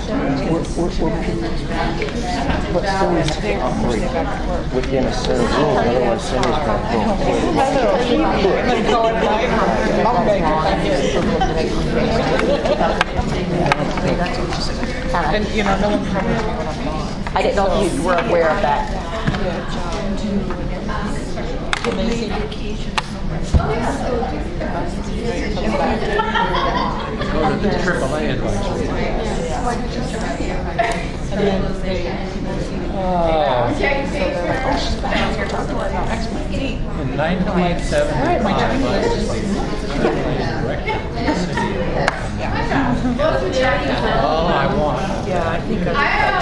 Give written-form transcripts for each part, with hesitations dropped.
But still we have to operate within a set of rules, otherwise somebody's going to And you know, no one probably. I didn't know if you were aware of that. Go to the AAA advisory. In 1975, I was the director of the city of all I want. Yeah, I think I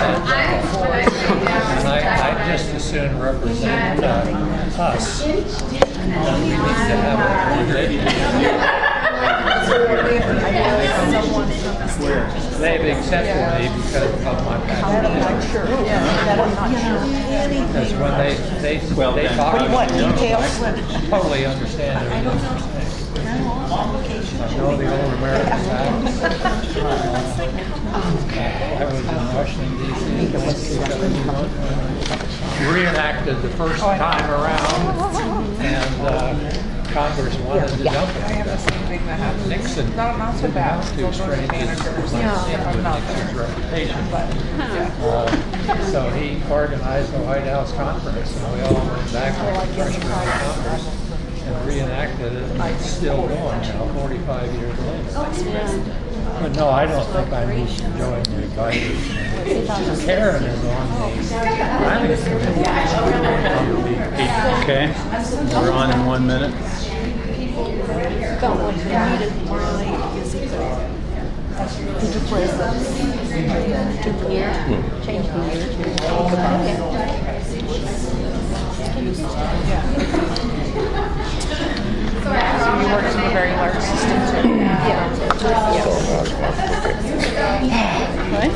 And I just as soon represent us. We need to have a relationship. They've accepted me because of my background. Because when they talk about me, I totally understand everything they're saying. I know the old American South. I was in Washington, D.C. Reenacted the first time around, and Congress wanted to dump it. I have the same thing that happened. Nixon Not so bad. two strangers with Nixon's reputation. So he organized the White House conference, and we all went back to the freshman Congress and reenacted it, and it's still going now, 45 years later. But no, I don't think I'm enjoying the advisory. Karen is on the planning committee. Okay, we're on in 1 minute. Did you place the year? Change the year. So you worked in a very large system too? Yeah. What?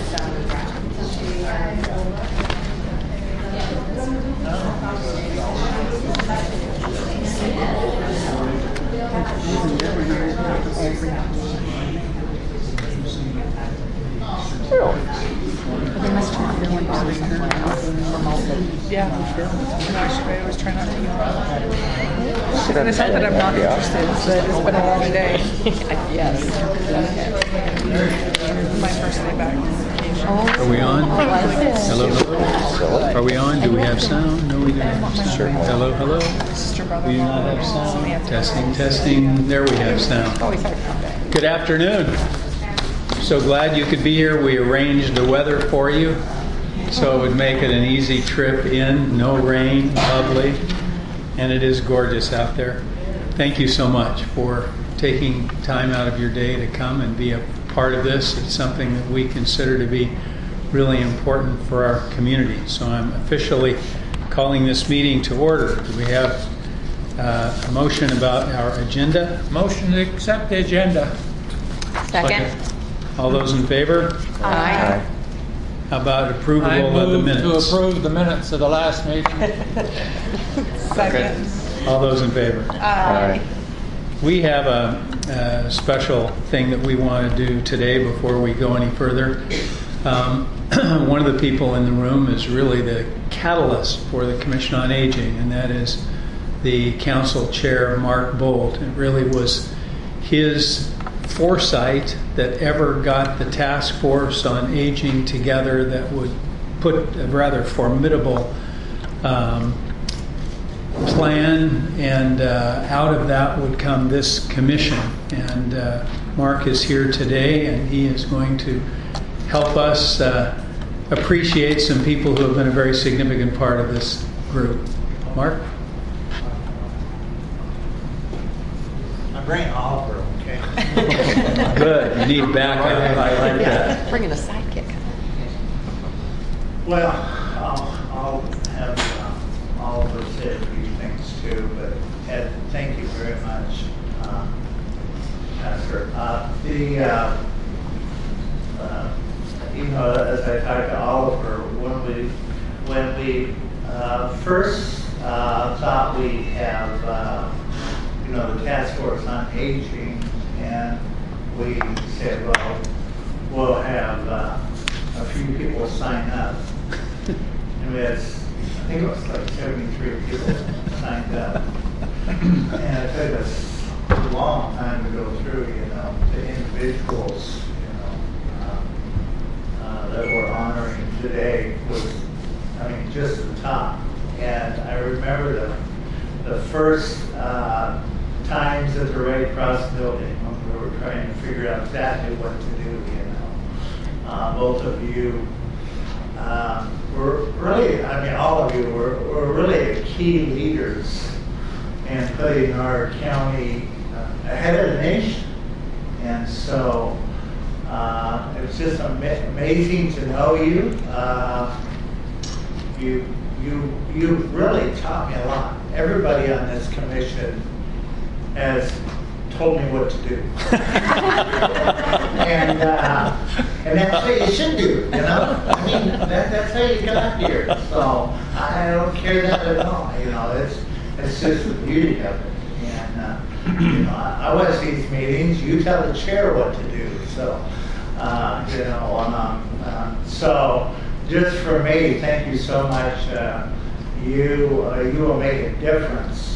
They must have everyone doing somewhere else remotely. Yeah. I was trying not to use it. And it's not that I'm not interested, but it's been a long day. Yes. My first day back. Are we on? Hello, hello. Are we on? Do we have sound? No, we don't. Hello, hello. Sister, brother, We do not have sound. Testing, testing. There we have sound. always had to come back. Good afternoon. So glad you could be here. We arranged the weather for you, so it would make it an easy trip in. No rain, lovely, and it is gorgeous out there. Thank you so much for taking time out of your day to come and be a part of this. It's something that we consider to be really important for our community. So I'm officially calling this meeting to order. Do we have a motion about our agenda? Motion to accept the agenda. Second. All those in favor? Aye. How about approval I of the move to minutes? approve the minutes of the last meeting. Second. All those in favor? Aye. We have a special thing that we want to do today before we go any further. One of the people in the room is really the catalyst for the Commission on Aging, and that is the council chair, Mark Bolt. It really was his foresight that ever got the task force on aging together that would put a rather formidable plan, and out of that would come this commission. And Mark is here today, and he is going to help us appreciate some people who have been a very significant part of this group. Mark? I'm bringing Oliver, okay? Good. You need backup. I like that. Bringing a sidekick. Well, I'll have Oliver say a few things too, but Ed, thank you very much, Pastor. You know, as I talked to Oliver, when we first thought we'd have you know, the task force on aging, and we said, well, we'll have a few people sign up. And we had, I think it was like 73 people signed up. And it took us a long time to go through, the individuals, that we're honoring today was, just the top. And I remember the first times at the Red Cross building when we were trying to figure out exactly what to do, both of you were really, all of you were really key leaders in putting our county ahead of the nation. And so it was just amazing to know you. You really taught me a lot. Everybody on this commission has told me what to do. and that's what you should do, that's how you got here. So I don't care that at all, it's just the beauty of it. And, I watch these meetings, you tell the chair what to do. So, so just for me, thank you so much. You will make a difference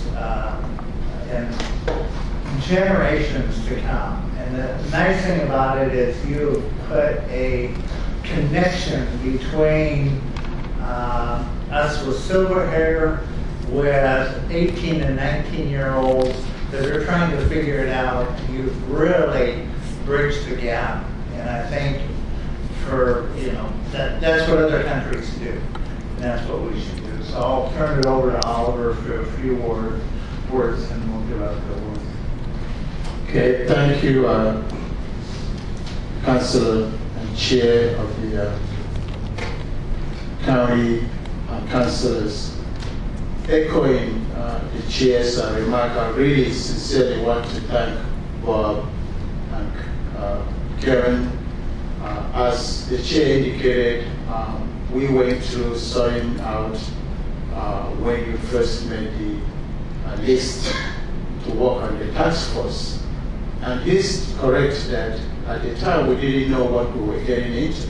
in generations to come. And the nice thing about it is you put a connection between us with silver hair, with 18 and 19-year-olds that are trying to figure it out. You've really bridged the gap. And I think for, that's what other countries do. And that's what we should do. So I'll turn it over to Oliver for a few words and we'll give out the awards. Okay, thank you, Councilor and Chair of the County Councilors. Echoing the Chair's remark, I really sincerely want to thank Bob and Karen. As the Chair indicated, we went through sorting out when you first made the list to work on the task force. And he's correct that at the time we didn't know what we were getting into.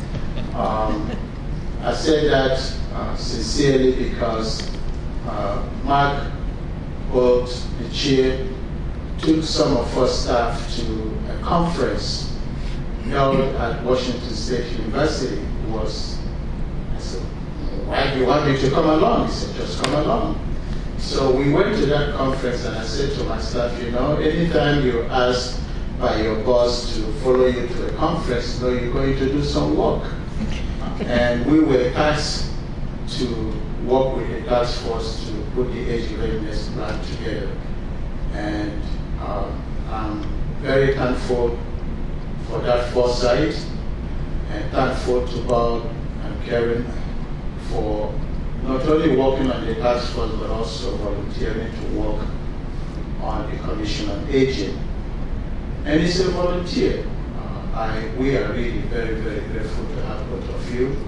I said that sincerely because Mark Holt, the chair, took some of our staff to a conference held at Washington State University. I said, why do you want me to come along? He said, just come along. So we went to that conference and I said to my staff, anytime you're asked by your boss to follow you to a conference, you're going to do some work. And we were tasked to work with the task force to put the age readiness plan together. And I'm very thankful for that foresight and thankful to Bob and Karen for not only working on the task force but also volunteering to work on the Commission on Aging. And it's a volunteer. We are really very, very grateful to have both of you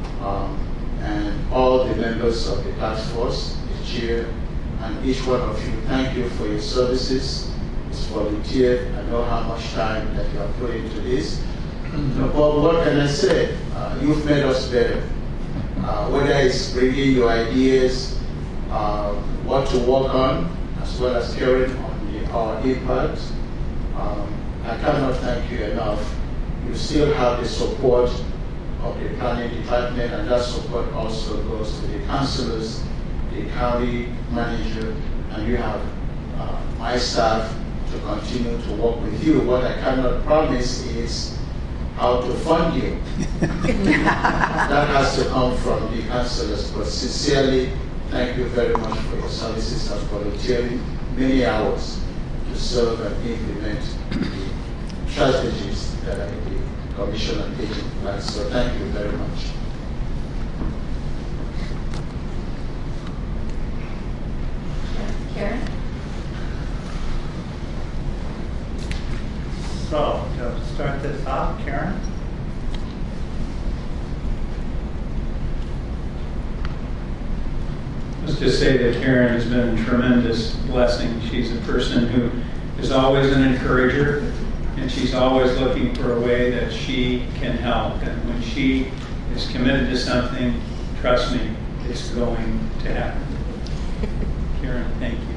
and all the members of the task force, the chair, and each one of you. Thank you for your services. It's volunteer. I know how much time that you have put into this. But what can I say? You've made us better. Whether it's bringing your ideas, what to work on, as well as carrying on our impact. I cannot thank you enough. You still have the support of the planning department, and that support also goes to the councilors, the county manager, and you have my staff to continue to work with you. What I cannot promise is how to fund you. That has to come from the councilors, but sincerely, thank you very much for your services and volunteering many hours to serve and implement the strategies that are in the Commission on Aging Plan. So thank you very much. Karen? So, to start this off, Karen? Let's just say that Karen has been a tremendous blessing. She's a person who is always an encourager, and she's always looking for a way that she can help. And when she is committed to something, trust me, it's going to happen. Karen, thank you.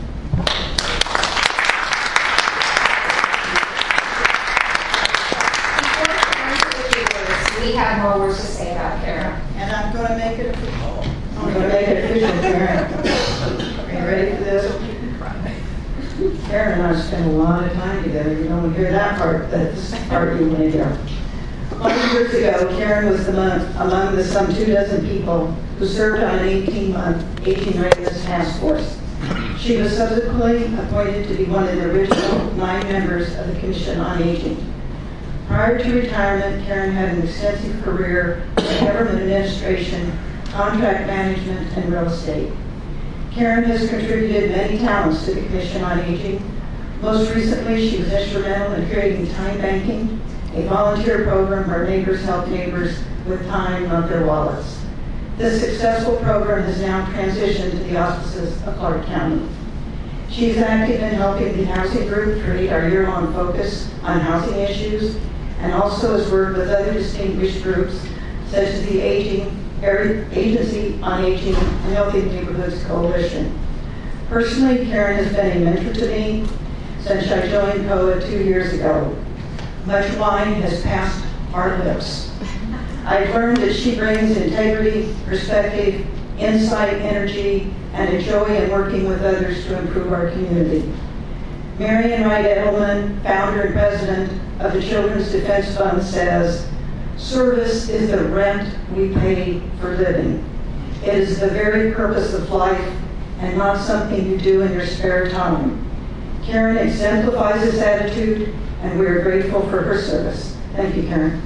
We have more words to say about Karen. And I'm going to make it official. I'm going to make it official, Karen. Are you ready for this? Karen and I spent a lot of time together. You don't want to hear that part, but this part you want to hear. 20 years ago, Karen was among the some 24 people who served on an 18-month aging readiness task force. She was subsequently appointed to be one of the original 9 members of the Commission on Aging. Prior to retirement, Karen had an extensive career in government administration, contract management, and real estate. Karen has contributed many talents to the Commission on Aging. Most recently, she was instrumental in creating Time Banking, a volunteer program where neighbors help neighbors with time, not their wallets. This successful program has now transitioned to the auspices of Clark County. She is active in helping the housing group create our year-long focus on housing issues, and also has worked with other distinguished groups such as the Agency on Aging and Healthy Neighborhoods Coalition. Personally, Karen has been a mentor to me since I joined COA 2 years ago. Much wine has passed our lips. I've learned that she brings integrity, perspective, insight, energy, and a joy in working with others to improve our community. Marian Wright Edelman, founder and president of the Children's Defense Fund, says, "Service is the rent we pay for living. It is the very purpose of life and not something you do in your spare time." Karen exemplifies this attitude, and we are grateful for her service. Thank you, Karen.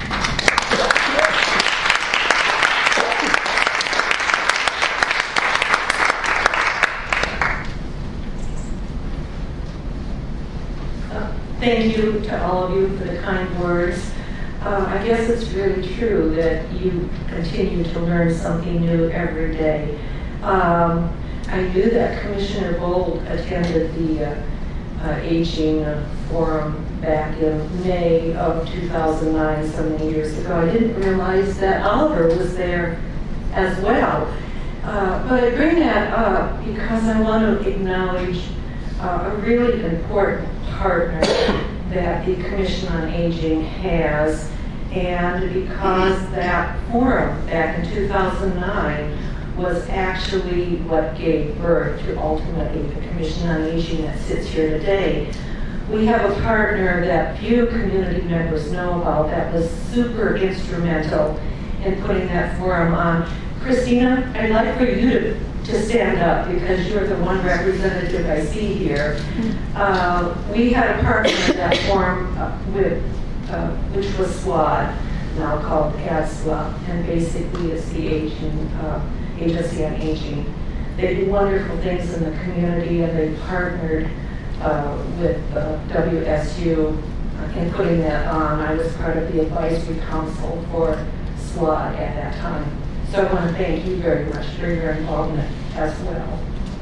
Thank you to all of you for the kind words. I guess it's really true that you continue to learn something new every day. I knew that Commissioner Bold attended the Aging Forum back in May of 2009, so many years ago. I didn't realize that Oliver was there as well. But I bring that up because I want to acknowledge a really important partner that the Commission on Aging has, and because that forum back in 2009 was actually what gave birth to ultimately the Commission on Aging that sits here today. We have a partner that few community members know about that was super instrumental in putting that forum on. Christina, I'd like for you to stand up because you're the one representative I see here. We had a partner in that forum which was SWAD, now called ADSLA, and basically it's the Agency on Aging. They do wonderful things in the community, and they partnered with WSU in putting that on. I was part of the advisory council for SWAD at that time. So I want to thank you very much for your involvement as well.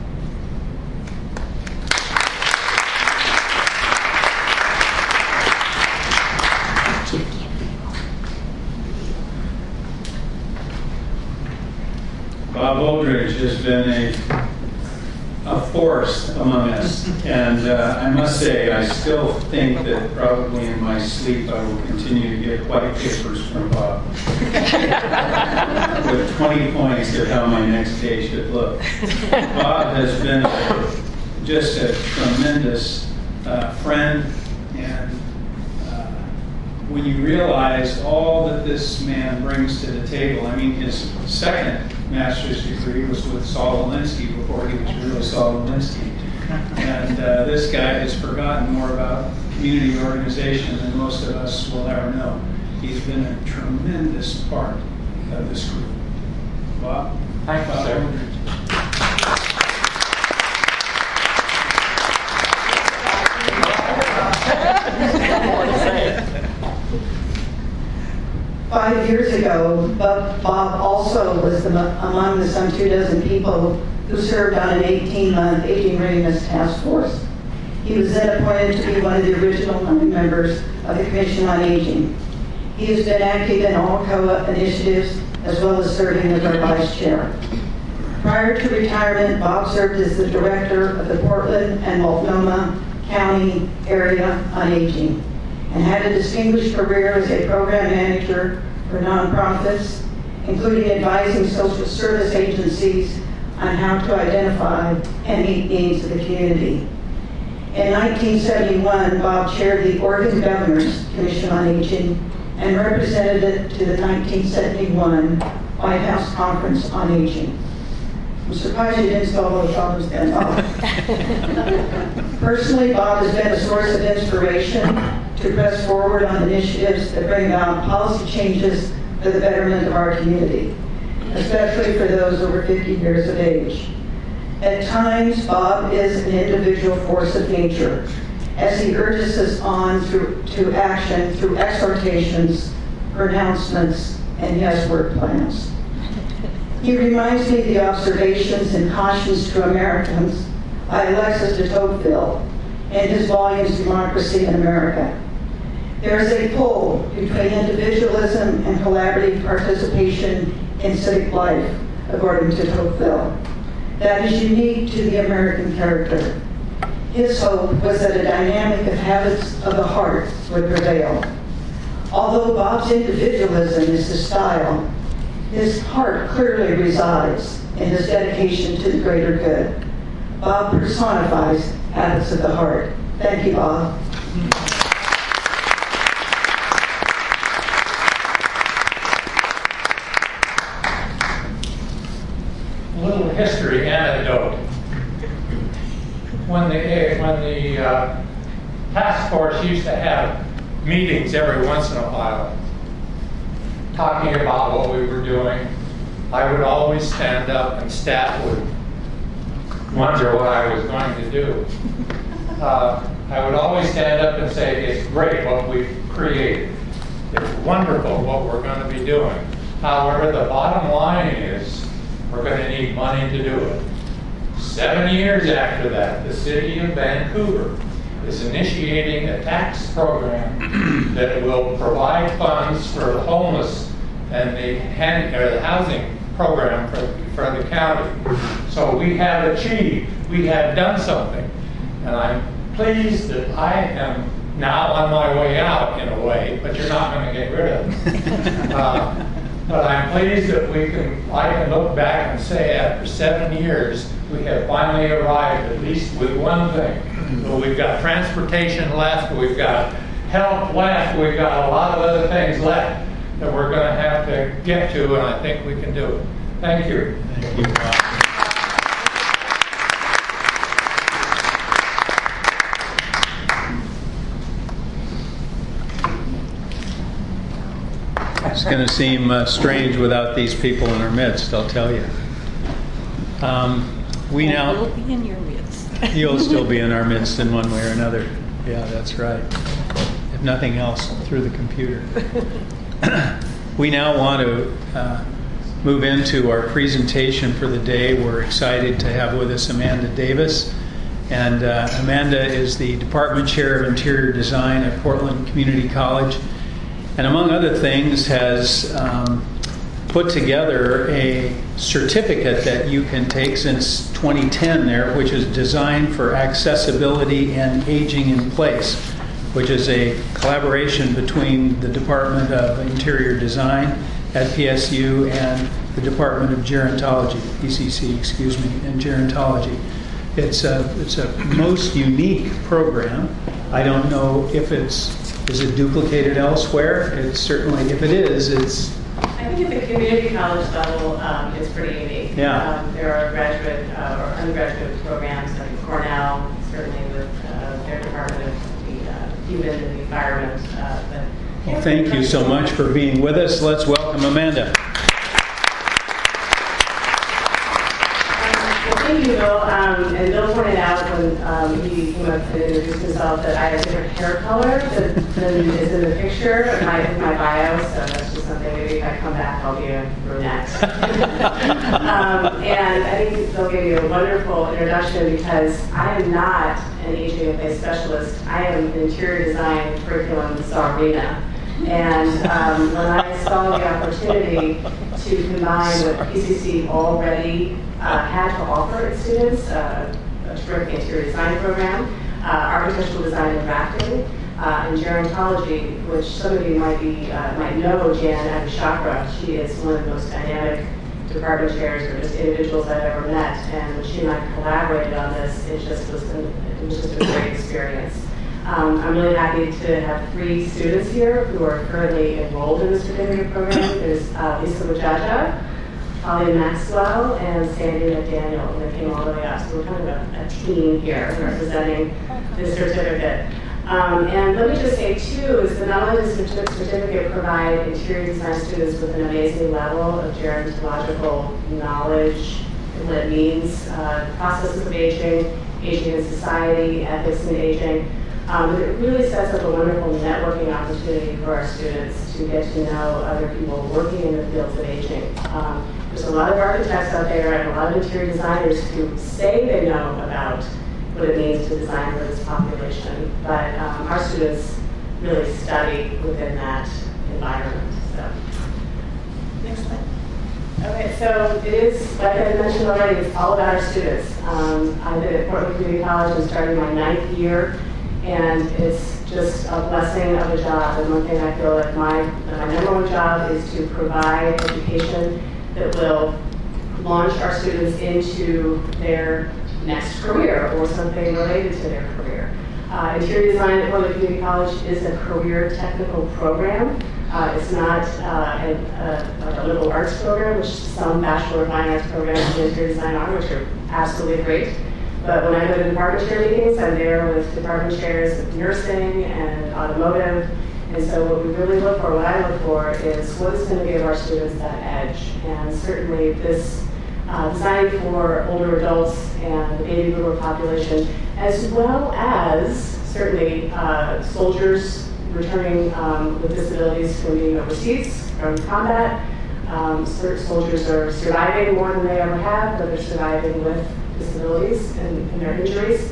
Bob Oldridge has been a force among us, and I must say I still think that probably in my sleep I will continue to get white papers from Bob with 20 points of how my next day should look. Bob has been just a tremendous friend, and when you realize all that this man brings to the table, I mean, his second master's degree was with Saul Alinsky before he was really Saul Alinsky. And this guy has forgotten more about community organization than most of us will ever know. He's been a tremendous part of this group. Bob? Thank you, sir. 5 years ago, Bob also was among the some 24 people who served on an 18-month aging readiness task force. He was then appointed to be one of the original 9 members of the Commission on Aging. He has been active in all COA initiatives as well as serving as our vice chair. Prior to retirement, Bob served as the director of the Portland and Multnomah County Area on Aging and had a distinguished career as a program manager for nonprofits, including advising social service agencies on how to identify and meet needs of the community. In 1971, Bob chaired the Oregon Governor's Commission on Aging and represented it to the 1971 White House Conference on Aging. I'm surprised you didn't spell those problems then. Personally, Bob has been a source of inspiration to press forward on initiatives that bring about policy changes for the betterment of our community, especially for those over 50 years of age. At times, Bob is an individual force of nature as he urges us on to action through exhortations, pronouncements, and yes, work plans. He reminds me of the observations and cautions to Americans by Alexis de Tocqueville in his volumes Democracy in America. There is a pull between individualism and collaborative participation in civic life, according to Tocqueville, that is unique to the American character. His hope was that a dynamic of habits of the heart would prevail. Although Bob's individualism is his style, his heart clearly resides in his dedication to the greater good. Bob personifies habits of the heart. Thank you, Bob. A little history anecdote. When the task force used to have meetings every once in a while, talking about what we were doing, I would always stand up and Stat would wonder what I was going to do. I would always stand up and say, it's great what we've created. It's wonderful what we're going to be doing. However, the bottom line is we're going to need money to do it. 7 years after that, the city of Vancouver is initiating a tax program that will provide funds for the homeless and the housing program for the county. So we have achieved, we have done something. And I'm pleased that I am now on my way out in a way, but you're not going to get rid of it. But I'm pleased that I can look back and say after 7 years, we have finally arrived at least with one thing. So we've got transportation left, we've got health left, we've got a lot of other things left that we're going to have to get to, and I think we can do it. Thank you. Thank you, Bob. It's going to seem strange without these people in our midst, I'll tell you. We now will be in your midst. You'll still be in our midst in one way or another. Yeah, that's right. If nothing else, through the computer. We now want to move into our presentation for the day. We're excited to have with us Amanda Davis. And Amanda is the Department Chair of Interior Design at Portland Community College. And among other things has put together a certificate that you can take since 2010 there, which is Design for Accessibility and Aging in Place, which is a collaboration between the Department of Interior Design at PSU and the Department of Gerontology, PCC, excuse me, and Gerontology. It's a most unique program. I don't know if is it duplicated elsewhere? It's certainly, if it is, it's... I think at the community college level, it's pretty unique. Yeah. There are graduate or undergraduate programs like Cornell, certainly with their Department of Human and the Environment. Well, thank you so much for being with us. Let's welcome Amanda. Thank you, Bill. And Bill pointed out when he came up to introduce himself that I have a different hair color than is in the picture of my bio, so that's just something maybe if I come back I'll be a brunette. And I think they'll give you a wonderful introduction because I am not an aging in place specialist. I am an interior design curriculum czarina. And when I saw the opportunity to combine what PCC already had to offer its students, a terrific interior design program, architectural design and drafting, and gerontology, which some of you might know Jan Abishakra. She is one of the most dynamic department chairs or just individuals I've ever met. And when she and I collaborated on this, it was just a great experience. I'm really happy to have 3 students here who are currently enrolled in the certificate program. There's Lisa Wajaja, Holly Maxwell, and Sandy McDaniel, and they came all the way up. So we're kind of a team here representing this certificate. And let me just say, too, is that not only does the certificate provide interior design students with an amazing level of gerontological knowledge, what it means, processes of aging, aging in society, ethics in aging, but it really sets up a wonderful networking opportunity for our students to get to know other people working in the fields of aging. There's a lot of architects out there and a lot of interior designers who say they know about what it means to design for this population, but our students really study within that environment. So, next slide. Okay, so it is, like I mentioned already, it's all about our students. I've been at Portland Community College and started my 9th year, and it's just a blessing of a job. And one thing I feel like my number one job is to provide education that will launch our students into their next career or something related to their career. Interior design at Portland Community College is a career technical program. It's not a liberal arts program, which some Bachelor of Fine Arts programs in interior design are, which are absolutely great. But when I go to department chair meetings, I'm there with department chairs of nursing and automotive. And so what we really look for, what I look for, is what is going to give our students that edge. And certainly this designing for older adults and the baby boomer population, as well as certainly soldiers returning with disabilities from being overseas, from combat. Soldiers are surviving more than they ever have, but they're surviving with disabilities and their injuries.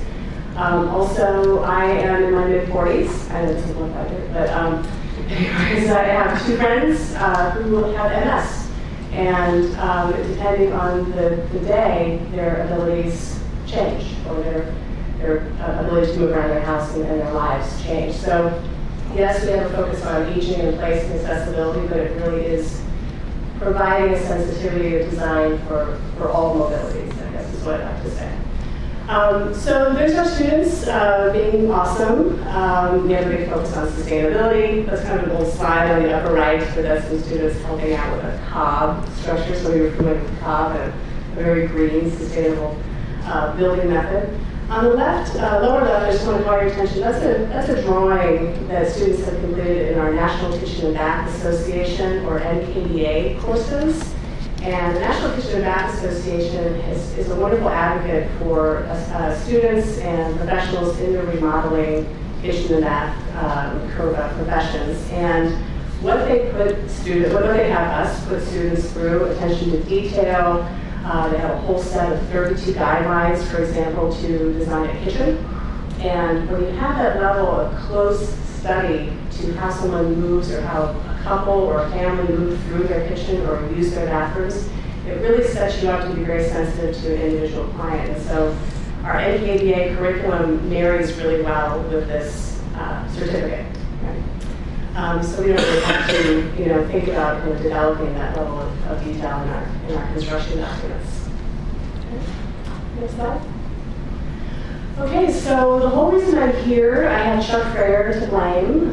Also, I am in my mid-40s. I know it doesn't look like it, but anyways, I have 2 friends who have MS. And depending on the day, their abilities change, or their ability to move around their house and their lives change. So yes, we have a focus on aging in place and accessibility, but it really is providing a sensitivity of design for all mobilities, I guess is what I'd like to say. So there's our students being awesome. We have a big focus on sustainability. That's kind of a little slide on the upper right for that's some students helping out with a cob structure. So we were familiar with cob, a very green, sustainable building method. On the left, lower left, I just want to call your attention. That's a drawing that students have completed in our National Kitchen and Bath Association, or NKBA courses. And the National Kitchen and Bath Association is a wonderful advocate for students and professionals in the remodeling kitchen and bath professions. And what they have us put students through, attention to detail. They have a whole set of 32 guidelines, for example, to design a kitchen. And when you have that level of close study to how someone moves, or how a couple or a family move through their kitchen or use their bathrooms, it really sets you up to be very sensitive to an individual client. And so our NKBA curriculum marries really well with this certificate. Right? So we don't really have to, think about developing that level of detail in our construction documents. Okay. Next slide. Okay, so the whole reason I'm here, I have Chuck Frayer to blame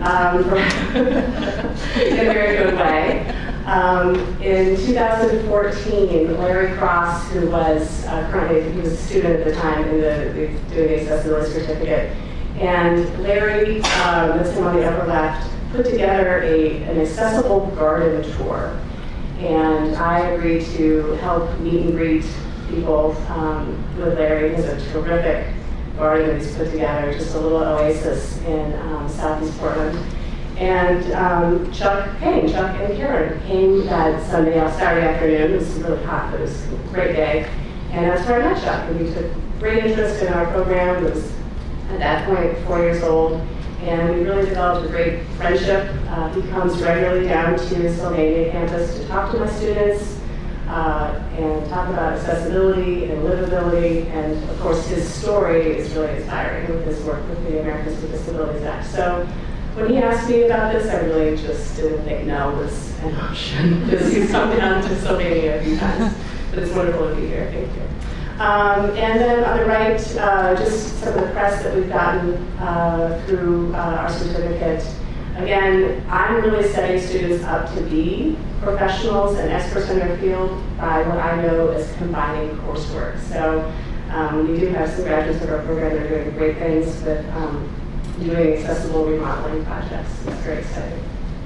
in a very good way. In 2014, Larry Cross, who was he was a student at the time in doing the accessibility certificate, and Larry, that's him on the upper left, put together an accessible garden tour. And I agreed to help meet and greet people with Larry. He has a terrific garden that he's put together, just a little oasis in Southeast Portland. And Chuck and Karen came that Saturday afternoon. It was really hot, but it was a great day. And that's where I met Chuck. And we took great interest in our program. It was at that point, 4 years old. And we really developed a great friendship. He comes regularly down to Sylvania campus to talk to my students and talk about accessibility and livability. And of course, his story is really inspiring with his work with the Americans with Disabilities Act. So when he asked me about this, I really just didn't think no was an option because he's come down to Sylvania a few times. But it's wonderful to be here. Thank you. And then on the right, just some of the press that we've gotten through our certificate. Again, I'm really setting students up to be professionals and experts in their field by what I know as combining coursework. So we do have some graduates of our program that are doing great things with doing accessible remodeling projects. It's very exciting.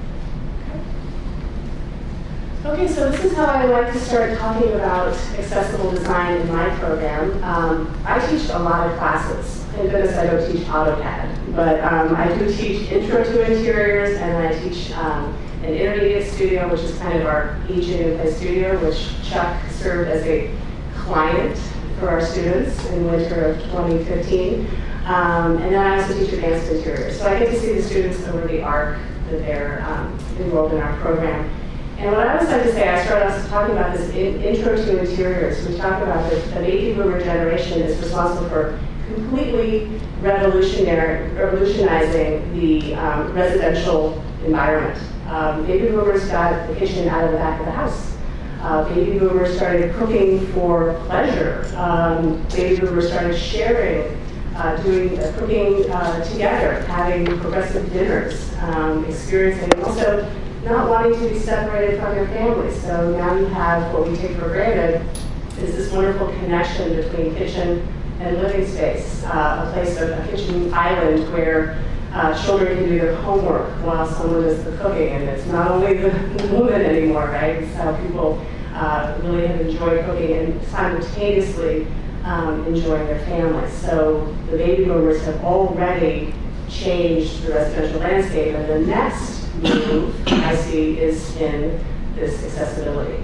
Okay, so this is how I like to start talking about accessible design in my program. I teach a lot of classes. Thank goodness I don't teach AutoCAD, but I do teach Intro to Interiors, and I teach an intermediate studio, which is kind of our Aging in Place studio, which Chuck served as a client for our students in winter of 2015. And then I also teach advanced interiors. So I get to see the students over the arc that they're enrolled in our program. And what I always like to say, I started off talking about this Intro to Interiors. We talk about the baby boomer generation is responsible for completely revolutionizing the residential environment. Baby boomers got the kitchen out of the back of the house. Baby boomers started cooking for pleasure. Baby boomers started sharing, doing cooking together, having progressive dinners, experiencing, and also not wanting to be separated from your family. So now you have what we take for granted is this wonderful connection between kitchen and living space, a place of a kitchen island where children can do their homework while someone is the cooking. And it's not only the woman anymore, right? It's how people really have enjoyed cooking and simultaneously enjoying their families. So the baby boomers have already changed the residential landscape, and the next move I see is in this accessibility.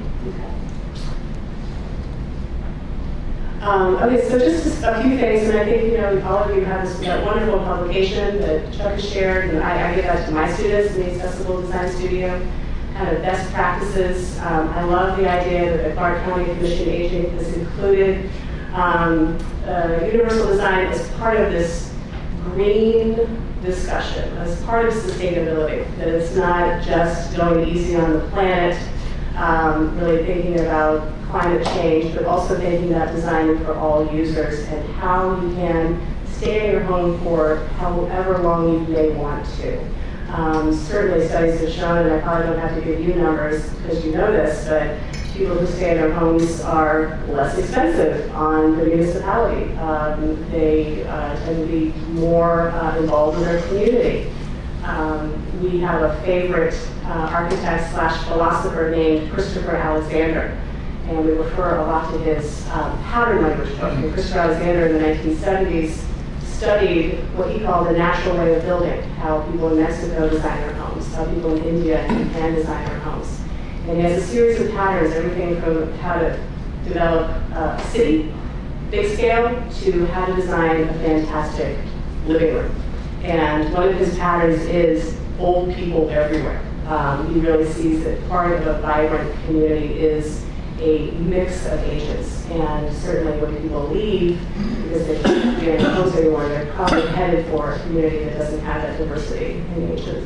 Okay, so just a few things, and I think all of you have that wonderful publication that Chuck has shared, and I give that to my students in the Accessible Design Studio, kind of best practices. I love the idea that the Clark County Commission on Aging has included universal design as part of this green discussion, as part of sustainability, that it's not just going easy on the planet, really thinking about climate change, but also thinking about designing for all users and how you can stay in your home for however long you may want to. Certainly studies have shown, and I probably don't have to give you numbers because you know this, but people who stay in their homes are less expensive on the municipality. They tend to be more involved in their community. We have a favorite architect / philosopher named Christopher Alexander, and we refer a lot to his pattern language book. And Christopher Alexander in the 1970s studied what he called the natural way of building, how people in Mexico design their homes, how people in India and Japan design their homes. And he has a series of patterns, everything from how to develop a city, big scale, to how to design a fantastic living room. And one of his patterns is old people everywhere. He really sees that part of a vibrant community is a mix of ages. And certainly when people leave, because they can't be in their homes anymore, they're probably headed for a community that doesn't have that diversity in ages.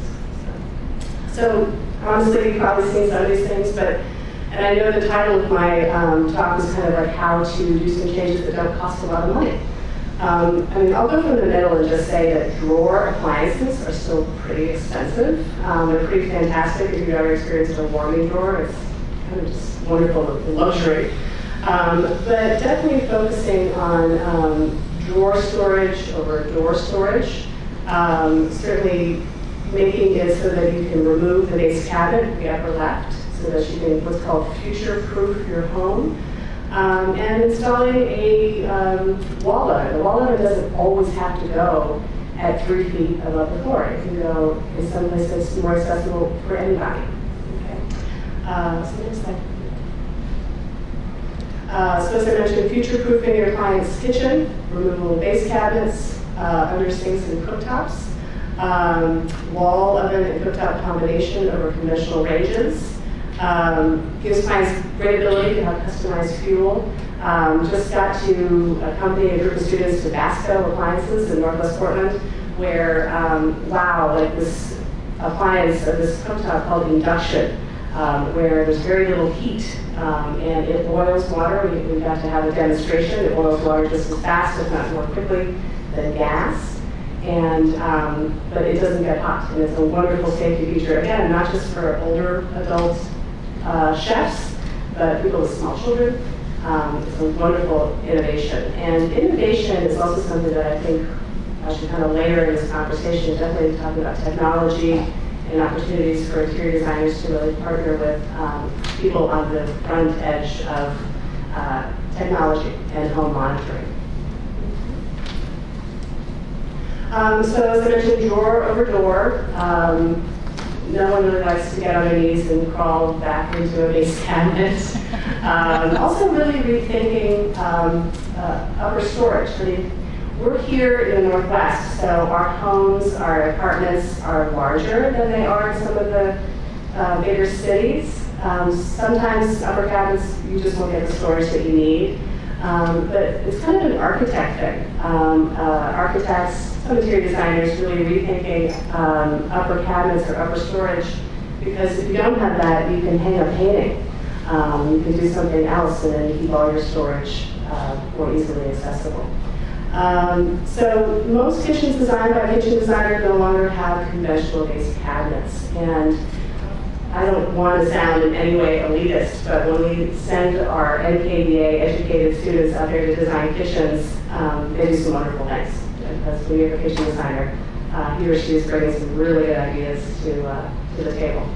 So honestly, you've probably seen some of these things, and I know the title of my talk was kind of like how to do some changes that don't cost a lot of money. I'll go from the middle and just say that drawer appliances are still pretty expensive. They're pretty fantastic if you've ever experienced a warming drawer. It's kind of just wonderful luxury. But definitely focusing on drawer storage over door storage. Certainly making it so that you can remove the base cabinet, the upper left, so that you can what's called future-proof your home. And installing a wall oven. The wall oven doesn't always have to go at 3 feet above the floor. It can go in some places more accessible for anybody. Okay. So next slide. So as I mentioned, future-proofing your client's kitchen, removable base cabinets, under sinks and cooktops, wall oven and cooktop combination over conventional ranges. Gives clients great ability to have customized fuel. Just got to accompany a group of students to Basco Appliances in Northwest Portland, where, wow, like this appliance, this cooktop called induction, where there's very little heat, and it boils water. We got to have a demonstration. It boils water just as fast, if not more quickly, than gas. And, but it doesn't get hot, and it's a wonderful safety feature. Again, not just for older adult chefs, but people with small children. It's a wonderful innovation. And innovation is also something that I think I should kind of layer in this conversation, definitely talking about technology and opportunities for interior designers to really partner with people on the front edge of technology and home monitoring. So as I mentioned, drawer over door. No one really likes to get on their knees and crawl back into a base cabinet. Also really rethinking upper storage. I mean, we're here in the Northwest, so our homes, our apartments are larger than they are in some of the bigger cities. Sometimes upper cabinets, you just won't get the storage that you need. But it's kind of an architect thing. Architects, some interior designers really rethinking upper cabinets or upper storage, because if you don't have that, you can hang a painting. You can do something else and then keep all your storage more easily accessible. So most kitchens designed by kitchen designers no longer have conventional base cabinets. And I don't want to sound in any way elitist, but when we send our NKDA educated students out there to design kitchens, they do some wonderful things. Because when you're a kitchen designer, he or she is bringing some really good ideas to the table.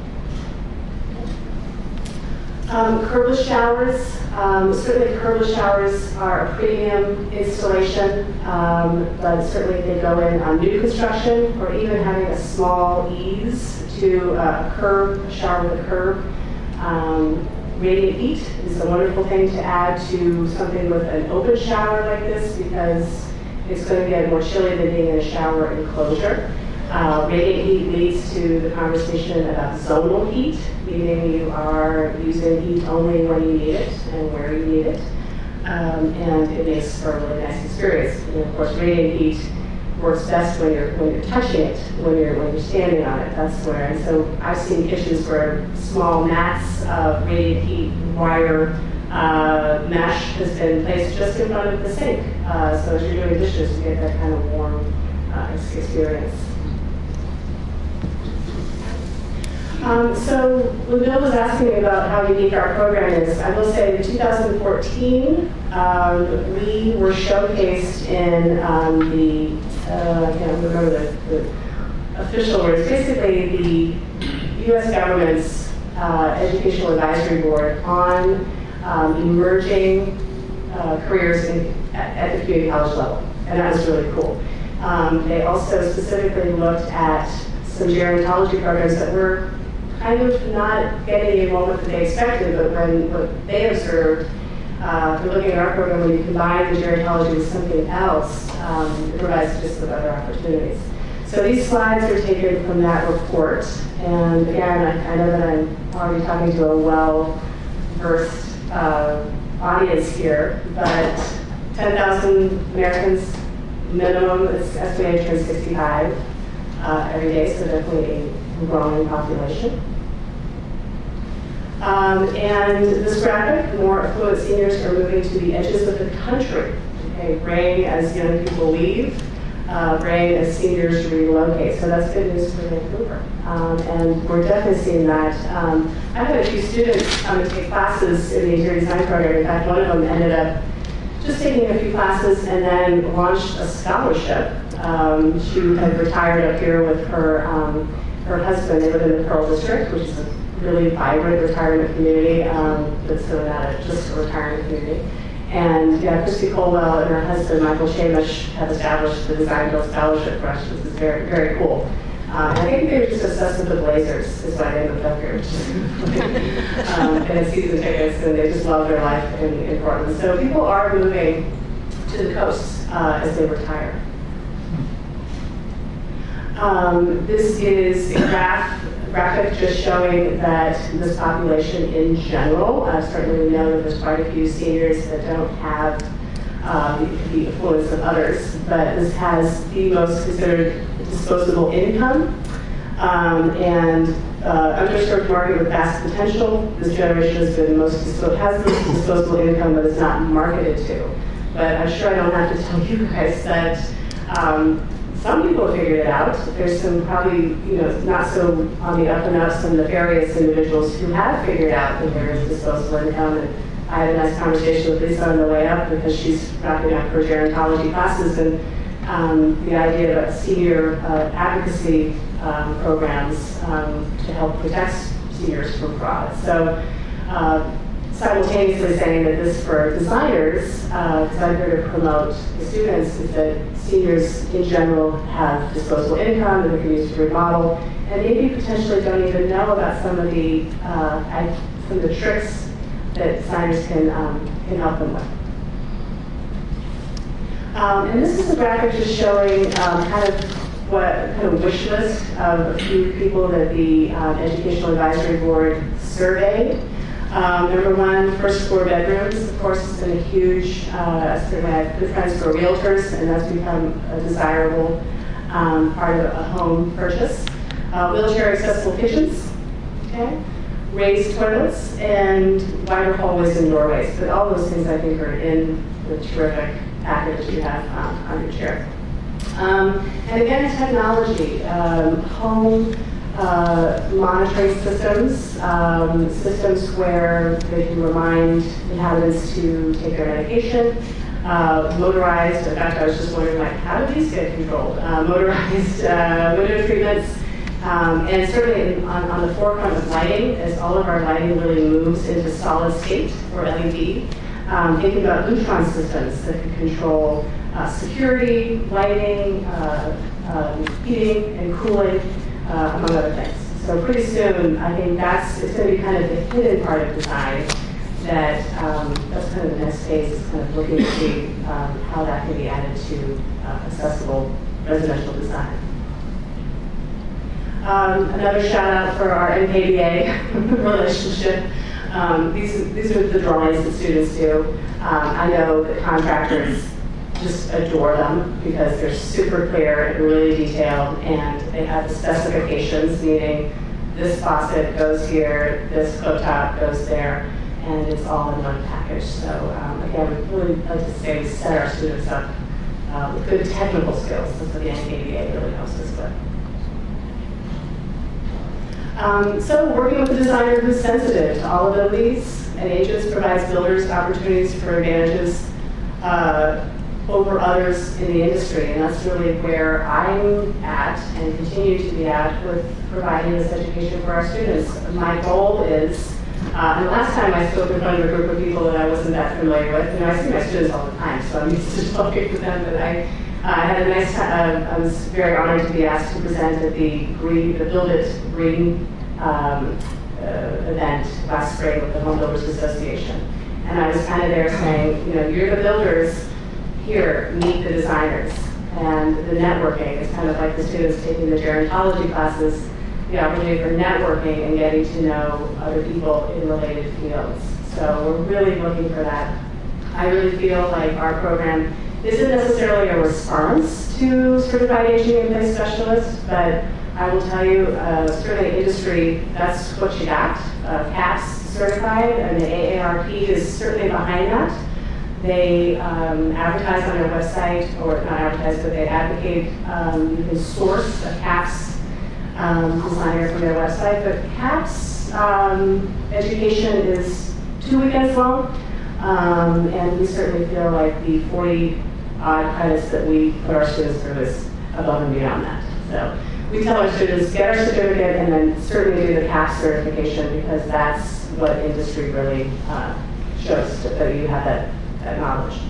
Curbless showers. Certainly curbless showers are a premium installation, but certainly they go in on new construction or even having a small ease to a shower with a curb. Radiant heat is a wonderful thing to add to something with an open shower like this, because it's going to get more chilly than being in a shower enclosure. Radiant heat leads to the conversation about zonal heat, meaning you are using heat only when you need it and where you need it. And it makes for a really nice experience. And of course, radiant heat works best when you're touching it, when you're standing on it. That's where. And so I've seen kitchens where small mats of radiant heat wire mesh has been placed just in front of the sink. So as you're doing dishes, you get that kind of warm experience. So when Bill was asking me about how unique our program is, I will say in 2014, we were showcased in I can't remember the official words, basically the U.S. government's Educational Advisory Board on emerging careers at the community college level, and that was really cool. They also specifically looked at some gerontology programs that were kind of not getting the enrollment that they expected, but what they observed, for looking at our program, when you combine the gerontology with something else, it provides just with other opportunities. So these slides are taken from that report, and again, I know that I'm already talking to a well-versed audience here, but 10,000 Americans minimum is estimated to turn 65 every day, so definitely a growing population. And this graphic, more affluent seniors are moving to the edges of the country. Okay, RAIN as young people leave, RAIN as seniors relocate. So that's good news for Vancouver. And we're definitely seeing that. I've had a few students come and take classes in the interior design program. In fact, one of them ended up just taking a few classes and then launched a scholarship. She had retired up here with her husband. They live in the Pearl District, which is a really vibrant retirement community, but so not just a retirement community. And yeah, Christy Colwell and her husband, Michael Shamish, have established the Design Build Scholarship for us, which is very, very cool. I think they were just obsessed with the Blazers, is why they ended up here. And season tickets, and they just love their life in Portland. So people are moving to the coast as they retire. This is a graphic just showing that this population in general, certainly we know that there's quite a few seniors that don't have the influence of others, but this has the most considered disposable income and underserved market with vast potential. This generation has been has the most disposable income, but it's not marketed to. But I'm sure I don't have to tell you guys that some people have figured it out. There's some probably, not so on the up and up, some nefarious individuals who have figured out that there is disposable income. And I had a nice conversation with Lisa on the way up because she's wrapping up her gerontology classes, and the idea of senior advocacy programs to help protect seniors from fraud. So simultaneously saying that this for designers, because I'm here to promote the students, is that seniors in general have disposable income that they can use to remodel, and maybe potentially don't even know about some of the tricks that designers can help them with. And this is a graphic just showing kind of wish list of a few people that the Educational Advisory Board surveyed. Number one, first floor bedrooms. Of course, it's been a huge, certainly I have good friends who are realtors, and that's become a desirable part of a home purchase. Wheelchair accessible kitchens, okay? Raised toilets, and wider hallways and doorways. But all those things I think are in the terrific package that you have on your chair. And again, technology, home monitoring systems, systems where they can remind inhabitants to take their medication, motorized, in fact I was just wondering, like, how do these get controlled? Motorized window treatments, and certainly on the forefront of lighting, as all of our lighting really moves into solid state or LED, thinking about Lutron systems that can control security, lighting, heating and cooling, among other things. So pretty soon, I think it's going to be kind of the hidden part of design that that's kind of the next phase, is kind of looking to see how that can be added to accessible residential design. Another shout out for our NKBA relationship. These are the drawings that students do. I know that contractors just adore them because they're super clear and really detailed, and they have the specifications, meaning this faucet goes here, this cooktop goes there, and it's all in one package. So again, we really like to say we set our students up with good technical skills. That's what the NKBA really helps us with. So working with a designer who's sensitive to all abilities and ages provides builders opportunities for advantages over others in the industry, and that's really where I'm at and continue to be at with providing this education for our students. My goal is, and the last time I spoke in front of a group of people that I wasn't that familiar with, I see my students all the time, so I'm used to talking to them, but I had a nice time. I was very honored to be asked to present at the Build It Green event last spring with the Home Builders Association. And I was kind of there saying, you're the builders, here, meet the designers. And the networking is kind of like the students taking the gerontology classes, the opportunity for networking and getting to know other people in related fields. So we're really looking for that. I really feel like our program isn't necessarily a response to certified aging in place specialists, but I will tell you, certainly industry, that's what you got. CAPS certified, and the AARP is certainly behind that. They advertise on their website, or not advertise, but they advocate, you can source a CAPS designer from their website. But CAPS education is 2 weekends long, and we certainly feel like the 40-odd credits that we put our students through is above and beyond that. So we tell our students, get our certificate and then certainly do the CAPS certification, because that's what industry really shows, that you have that knowledge.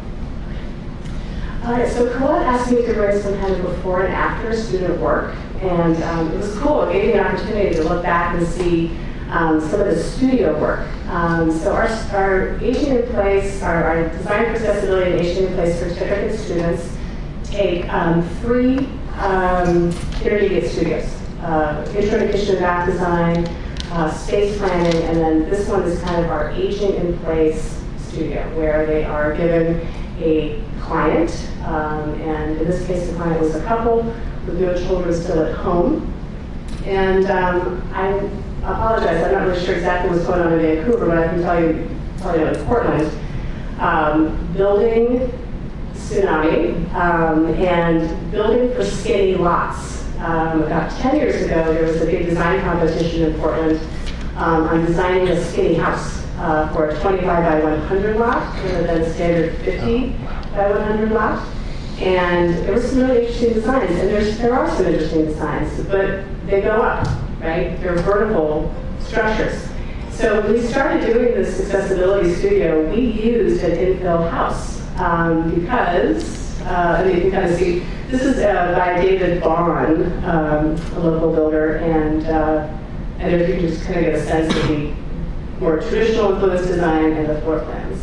All right, so Colette asked me to bring some kind of before and after student work, and it was cool. It gave me an opportunity to look back and see some of the studio work. So our Aging in Place, our Design for Accessibility and Aging in Place certificate students take 3 intermediate studios. Intro to kitchen and bath design, space planning, and then this one is kind of our aging in place studio, where they are given a client, and in this case the client was a couple with no children still at home. And I apologize, I'm not really sure exactly what's going on in Vancouver, but I can tell you in Portland, building tsunami and building for skinny lots. About 10 years ago, there was a big design competition in Portland on designing a skinny house for a 25 by 100 lot, rather than a standard 50 by 100 lot. And there were some really interesting designs, and there are some interesting designs, but they go up, right? They're vertical structures. So when we started doing this accessibility studio, we used an infill house because, I mean, you can kind of see, this is by David Bond, a local builder, and if you can just kind of get a sense of the more traditional influence design and the floor plans.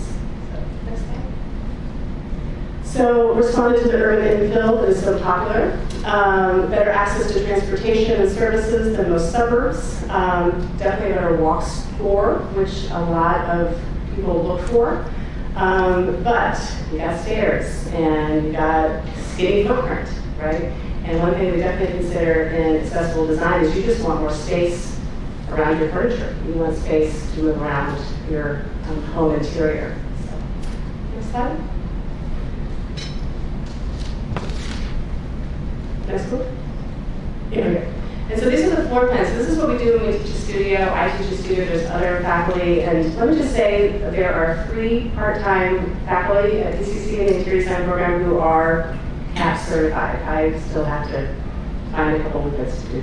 So responded to the urban infill that is so popular. Better access to transportation and services than most suburbs. Definitely a better walk score, which a lot of people look for. But you got stairs and you got skinny footprint, right? And one thing we definitely consider in accessible design is you just want more space around your furniture. You want space to move around your home interior. So, next slide. Next one. Here. And so these are the floor plans. So this is what we do when we teach a studio. I teach a studio. There's other faculty. And let me just say that there are 3 part-time faculty at DCC in the interior design program who are CAP certified. I still have to find a couple of weekends to do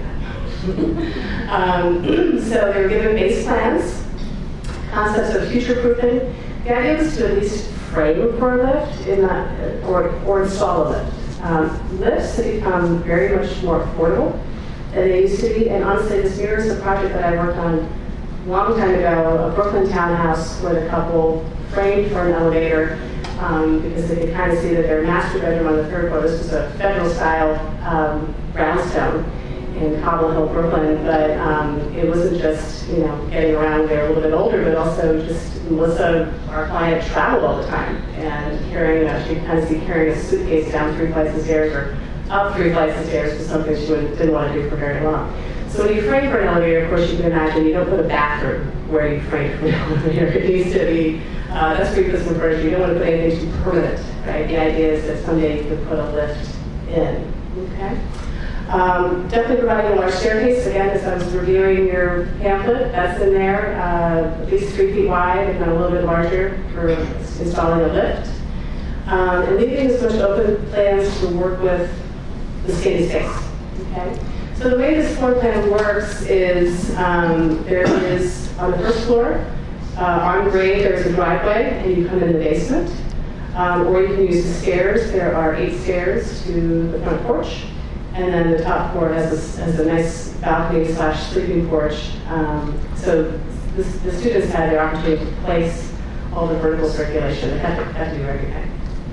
that. So they were given base plans, concepts of future-proofing. The idea was to at least frame for a lift or install a lift. Lifts have become very much more affordable than they used to be, and honestly, this mirrors a project that I worked on a long time ago, a Brooklyn townhouse where the couple framed for an elevator because they could kind of see that their master bedroom on the 3rd floor, this was a federal-style brownstone in Cobble Hill, Brooklyn, but it wasn't just, getting around there a little bit older, but also just Melissa, our client, traveled all the time, and carrying, she kind of see carrying a suitcase down 3 flights of stairs or up 3 flights of stairs was something she didn't want to do for very long. So when you frame for an elevator, of course, you can imagine you don't put a bathroom where you frame for an elevator. It needs to be, that's where you put some furniture. You don't want to put anything too permanent, right? The idea is that someday you could put a lift in, okay? Definitely providing a large staircase. Again, as I was reviewing your pamphlet, that's in there, at least 3 feet wide, if not a little bit larger, for installing a lift. And leaving as much open plans to work with the skinny space. Okay? So the way this floor plan works is there is, on the 1st floor, on grade, there's a driveway, and you come in the basement. Or you can use the stairs. There are 8 stairs to the front porch. And then the top floor has a nice balcony / sleeping porch. So the students had the opportunity to place all the vertical circulation. They had to do everything.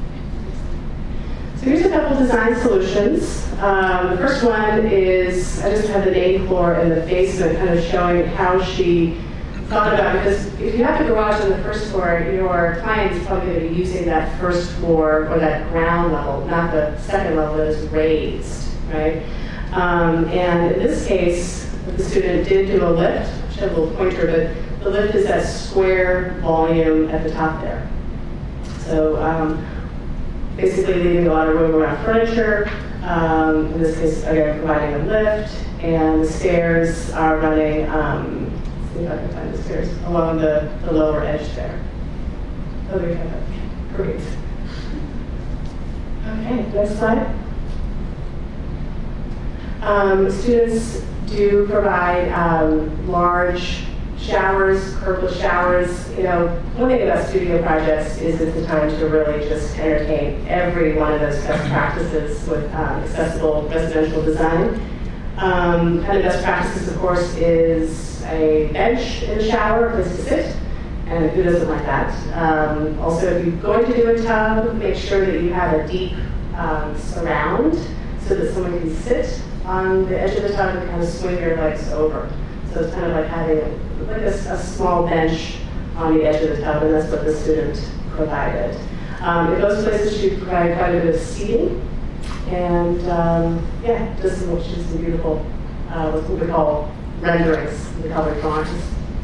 So here's a couple design solutions. The first one is, I just have the main floor and the basement kind of showing how she thought about it. Because if you have the garage on the 1st floor, your client is probably going to be using that 1st floor or that ground level, not the 2nd level that is raised. Right? And in this case, the student did do a lift, which had a little pointer, but the lift is that square volume at the top there. So basically leaving a lot of room around furniture. In this case, again, providing a lift, and the stairs are running, let's see if I can find the stairs, along the lower edge there. Oh, there you have it. Great. Okay, next slide. Students do provide large showers, curbless showers. One thing about studio projects is it's the time to really just entertain every one of those best practices with accessible residential design. Kind of best practices, of course, is a bench in the shower, a place to sit, and who doesn't like that? Also, if you're going to do a tub, make sure that you have a deep surround. so that someone can sit on the edge of the tub and kind of swing their legs over. So it's kind of like having a small bench on the edge of the tub, and that's what the student provided. In those places, she provided quite a bit of seating, and yeah, just some beautiful, what we call renderings, the colored drawings.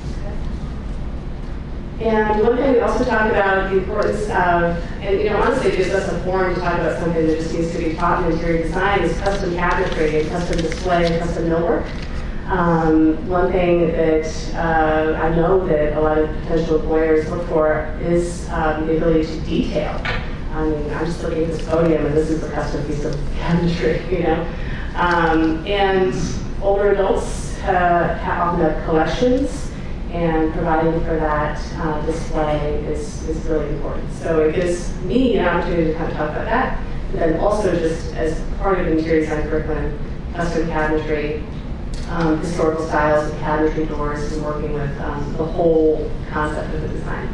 And one thing we also talk about the importance of, and honestly, it gives us a forum to talk about something that just needs to be taught in interior design, is custom cabinetry and custom display and custom millwork. One thing that I know that a lot of potential employers look for is the ability to detail. I mean, I'm just looking at this podium, and this is a custom piece of cabinetry, and older adults often have collections, and providing for that display is really important. So it gives me an opportunity to kind of talk about that, but then also just as part of the interior design curriculum, custom cabinetry, historical styles of cabinetry doors, and working with the whole concept of the design.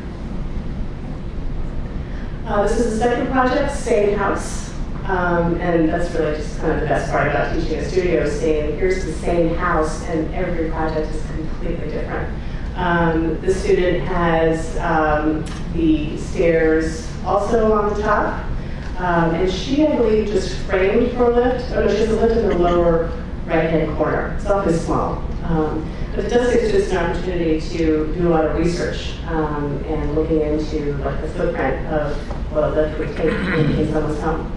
This is the second project, Same House, and that's really just kind of the best part about teaching a studio, saying here's the same house and every project is completely different. The student has the stairs also on the top, and she, I believe, just framed for a lift. Oh no, she has a lift in the lower right-hand corner. It's awfully small. But it does give students an opportunity to do a lot of research and looking into like the footprint of what a lift would take in someone's home.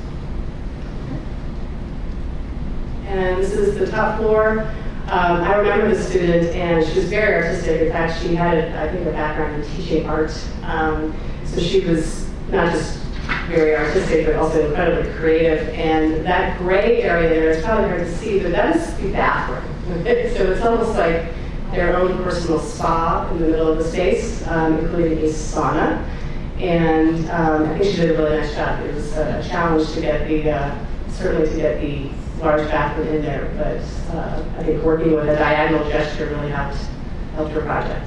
And this is the top floor. I remember the student, and she was very artistic. In fact, she had, I think, a background in teaching art. So she was not just very artistic, but also incredibly creative. And that gray area there is probably hard to see, but that is the bathroom. So it's almost like their own personal spa in the middle of the space, including a sauna. And I think she did a really nice job. It was a challenge to get certainly to get the large bathroom in there, but I think working with a diagonal gesture really helped her project.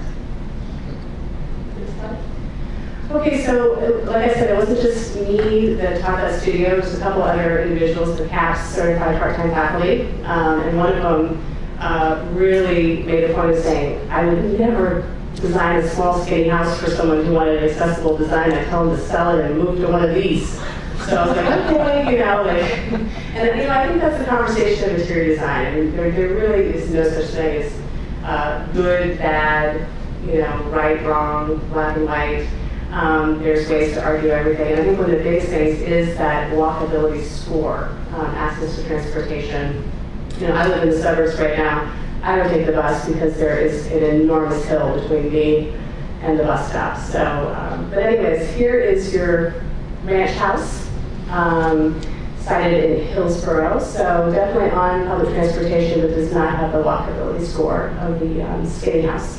Okay, so like I said, it wasn't just me that taught that studio. There was a couple other individuals, the CAPS, certified part-time faculty, and one of them really made a point of saying, I would never design a small skinny house for someone who wanted an accessible design. I tell them to sell it and move to one of these. So I was like, okay, and I think that's the conversation of interior design. I mean, there really is no such thing as good, bad, right, wrong, black and white. There's ways to argue everything. And I think one of the biggest things is that walkability score, access to transportation. I live in the suburbs right now. I don't take the bus because there is an enormous hill between me and the bus stop. So, but anyways, here is your ranch house, sited in Hillsborough. So definitely on public transportation, but does not have the walkability score of the skinny house.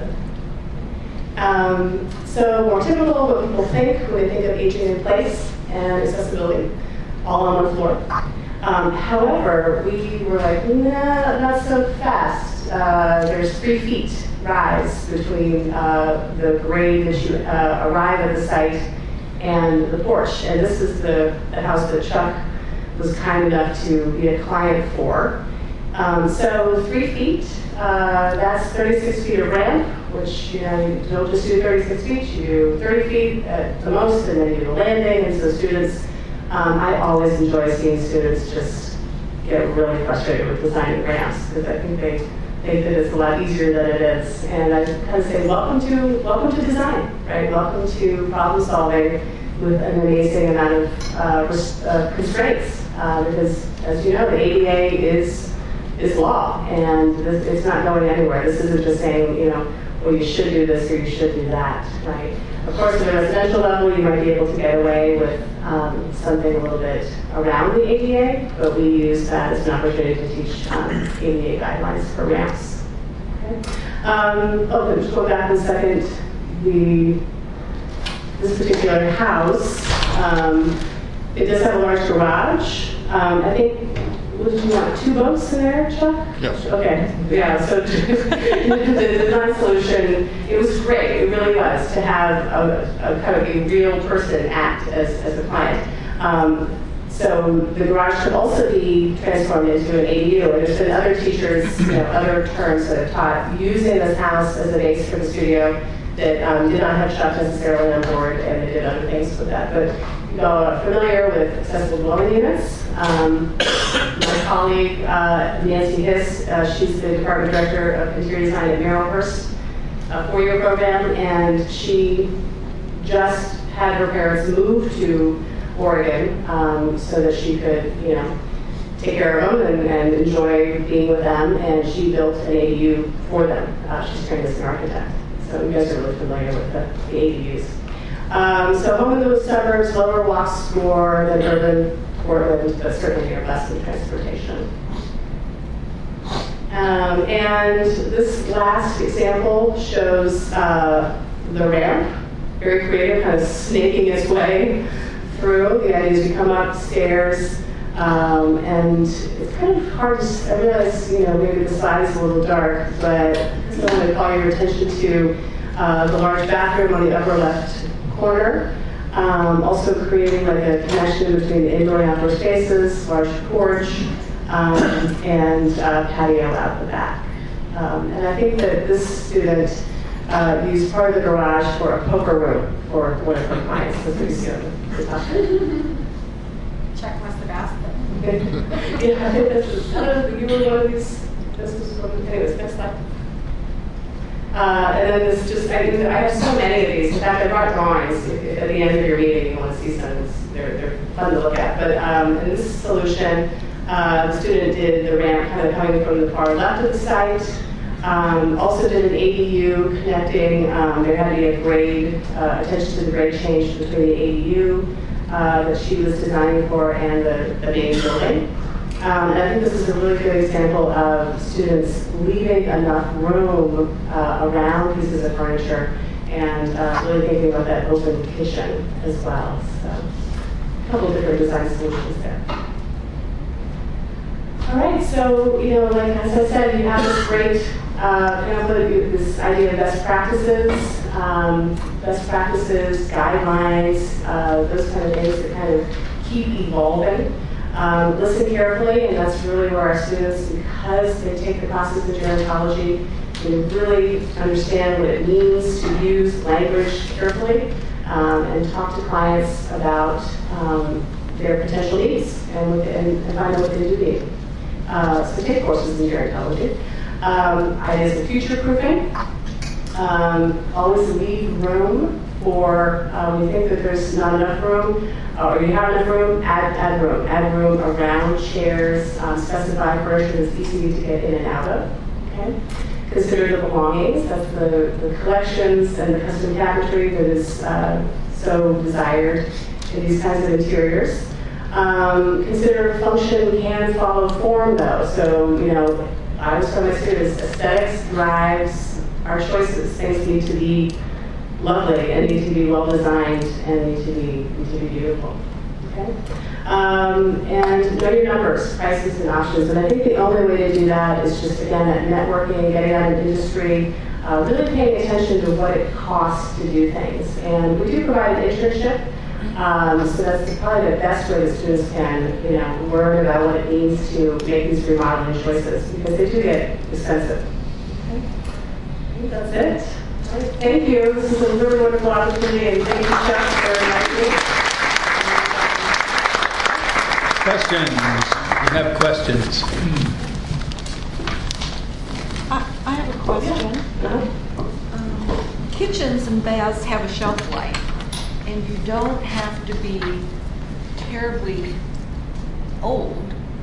So more typical, what people think when they think of aging in place and accessibility, all on one floor. However, we were like, nah, not so fast. There's 3 feet rise between the grade that you arrive at the site and the porch. And this is the house that Chuck was kind enough to be a client for. So 3 feet, that's 36 feet of ramp, which you don't just do 36 feet, you do 30 feet at the most, and then you do a landing. And so students, I always enjoy seeing students just get really frustrated with designing ramps, because I think they think that it's a lot easier than it is. And I kind of say, welcome to design, right? Welcome to problem solving with an amazing amount of constraints, because as you know, the ADA is law, and it's not going anywhere. This isn't just saying, well, you should do this or you should do that, right? Of course, at a residential level, you might be able to get away with something a little bit around the ADA, but we use that as an opportunity to teach ADA guidelines for ramps. Okay. Just go back a second. This particular house, it does have a large garage. I think, what did you want, 2 boats in there, Chuck? Yes. Okay, yeah, so the design solution, it was great, it really was, to have a kind of a real person act as a client. So the garage could also be transformed into an ADU. And there's been other teachers, other terms that have taught using this house as a base for the studio that did not have shop necessarily on board, and they did other things with that. But you all are familiar with accessible dwelling units. My colleague, Nancy Hiss, she's the Department Director of Interior Design at Merrillhurst, a 4-year program, and she just had her parents move to Oregon so that she could, take care of them and enjoy being with them, and she built an ADU for them. She's trained as an architect, so you guys are really familiar with the ADUs. So home in the suburbs, lower walk score than urban Portland, but certainly your best in transportation. And this last example shows the ramp, very creative, kind of snaking its way through. The idea is you come upstairs, and it's kind of hard to, I realize, maybe the slide is a little dark, but I just want to call your attention to the large bathroom on the upper left corner. Also creating like a connection between the indoor and outdoor spaces, large porch, and patio out the back. And I think that this student used part of the garage for a poker room for one of her clients. That's what you see on the top. Check was the basket. Yeah, I think this is, you were one of these, this was one of the, anyways, next slide. And then this just, I have so many of these. In fact, I brought drawings. At the end of your meeting, you want to see some. They're fun to look at. But in this solution, the student did the ramp kind of coming from the far left of the site. Also did an ADU connecting. There had to be a grade, attention to the grade change between the ADU that she was designing for and the main building. And I think this is a really good example of students leaving enough room around pieces of furniture and really thinking about that open kitchen as well. So a couple different design solutions there. All right, so, like as I said, you have this great pamphlet, this idea of best practices, guidelines, those kind of things that kind of keep evolving. Listen carefully, and that's really where our students, because they take the classes in gerontology, they really understand what it means to use language carefully and talk to clients about their potential needs and find out what they do need. So take courses in gerontology. Ideas of future-proofing. Always leave room for, when you think that there's not enough room, or you have enough room, add room. Add room around chairs, specify furniture that's easy to get in and out of. Okay? Consider the belongings, that's the collections and the custom cabinetry that is so desired in these kinds of interiors. Consider function can follow form though. So, I always tell my students, aesthetics drives our choices. Things need to be lovely and need to be well designed and need to be beautiful. Okay? And know your numbers, prices, and options. And I think the only way to do that is just, again, that networking, getting out of industry, really paying attention to what it costs to do things. And we do provide an internship. So that's probably the best way that students can, learn about what it means to make these remodeling choices, because they do get expensive. Okay. I think that's it. All right. Thank you. This is a really wonderful opportunity, and thank you, Chuck, for inviting me. Questions? You have questions? I have a question. Kitchens and baths have a shelf life, and you don't have to be terribly old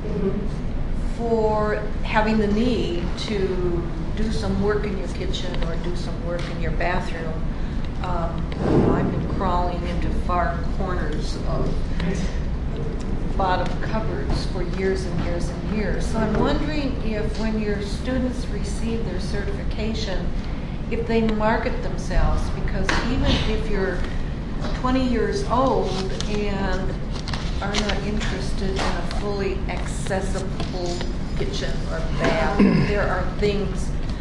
for having the need to do some work in your kitchen or do some work in your bathroom. I've been crawling into far corners of bottom cupboards for years and years and years. So I'm wondering if when your students receive their certification, if they market themselves, because even if you're 20 years old and are not interested in a fully accessible kitchen or bath, there are things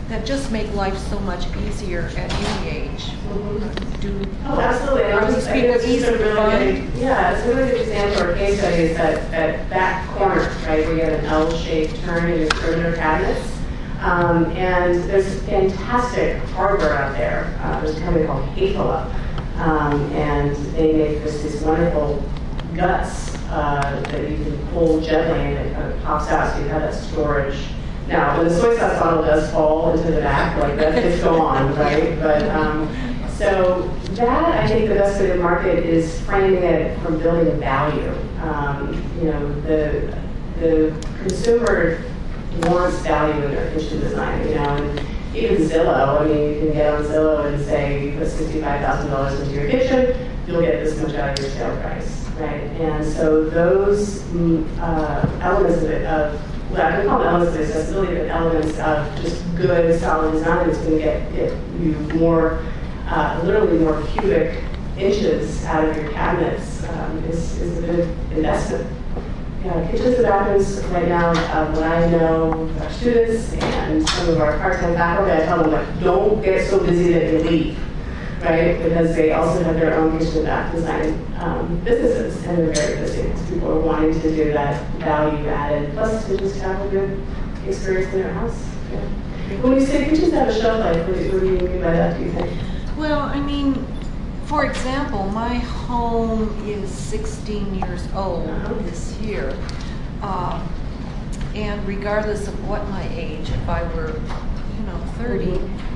that just make life so much easier at any age. Oh, absolutely. Are these people easy to find? Yeah, it's a really good example or case study is that back corner, right, where you have an L-shaped turn in your perimeter cabinets. And there's fantastic hardware out there. There's a company called Hayfella, and they make these wonderful guts that you can pull gently and it kind of pops out, so you have that storage. Now, when the soy sauce bottle does fall into the back, like that, it's gone, right? But so that, I think the best way to market is framing it from building value. You know, the consumer wants value in their kitchen design, you know, and even Zillow, I mean, you can get on Zillow and say, you put $65,000 into your kitchen, you'll get this much out of your sale price, right? And so those elements of it, well, I don't call them elements of accessibility, but elements of just good, solid design is going to get you more, literally more cubic inches out of your cabinets is a good investment. Kitchens and bathrooms right now, what I know our students and some of our part-time faculty, I tell them, like, don't get so busy that you leave, right? Because they also have their own kitchen and bath design businesses, and they're very busy because people are wanting to do that value added, plus to just have a good experience in their house. Yeah. When you say kitchens have a shelf life, what do you mean by that, do you think? Well, I mean, for example, my home is 16 years old this year, and regardless of what my age, if I were, 30,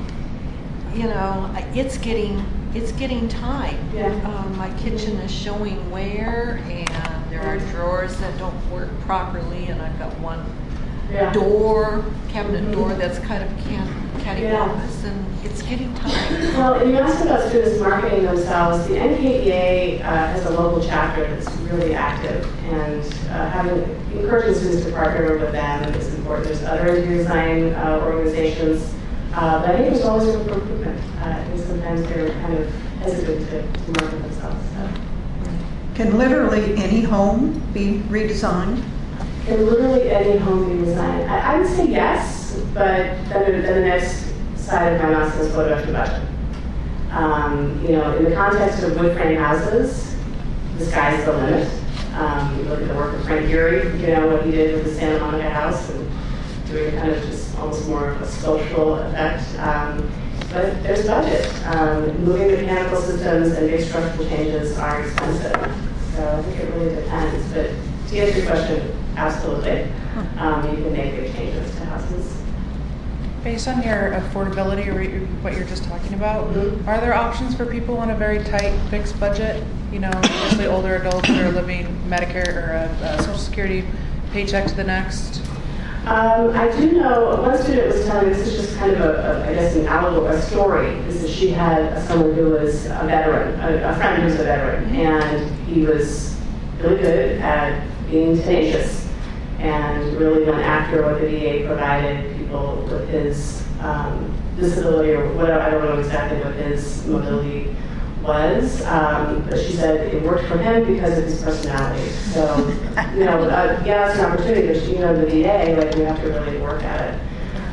it's getting time. Yeah. My kitchen is showing wear, and there are drawers that don't work properly, and I've got one cabinet door that's kind of cattywampus, and it's getting time. Well, and you asked about students marketing themselves. The NKEA has a local chapter that's really active, and encouraging students to partner with them is important. There's other interior design organizations, but I think there's always room for improvement. I think sometimes they're kind of hesitant to market themselves. So. Can literally any home be redesigned? Can literally any home be designed? I would say yes, but then the next side of my mouse is photo budget. In the context of wood frame houses, the sky's the limit. You look at the work of Frank Gehry, what he did with the Santa Monica house, and doing kind of just almost more of a sculptural effect. But there's budget. Moving mechanical systems and big structural changes are expensive. So I think it really depends. But to answer your question, absolutely. You can make big changes to houses. Based on your affordability or what you're just talking about, are there options for people on a very tight fixed budget? Mostly older adults that are living Medicare or a Social Security paycheck to the next. I do know one student was telling me, this is just kind of a story. Is that she had someone who was a veteran, a friend who's a veteran, and he was really good at being tenacious and really went after what the VA provided people with his disability or whatever. I don't know exactly what his mobility was, but she said it worked for him because of his personality. So, it's an opportunity, but the VA, we have to really work at it.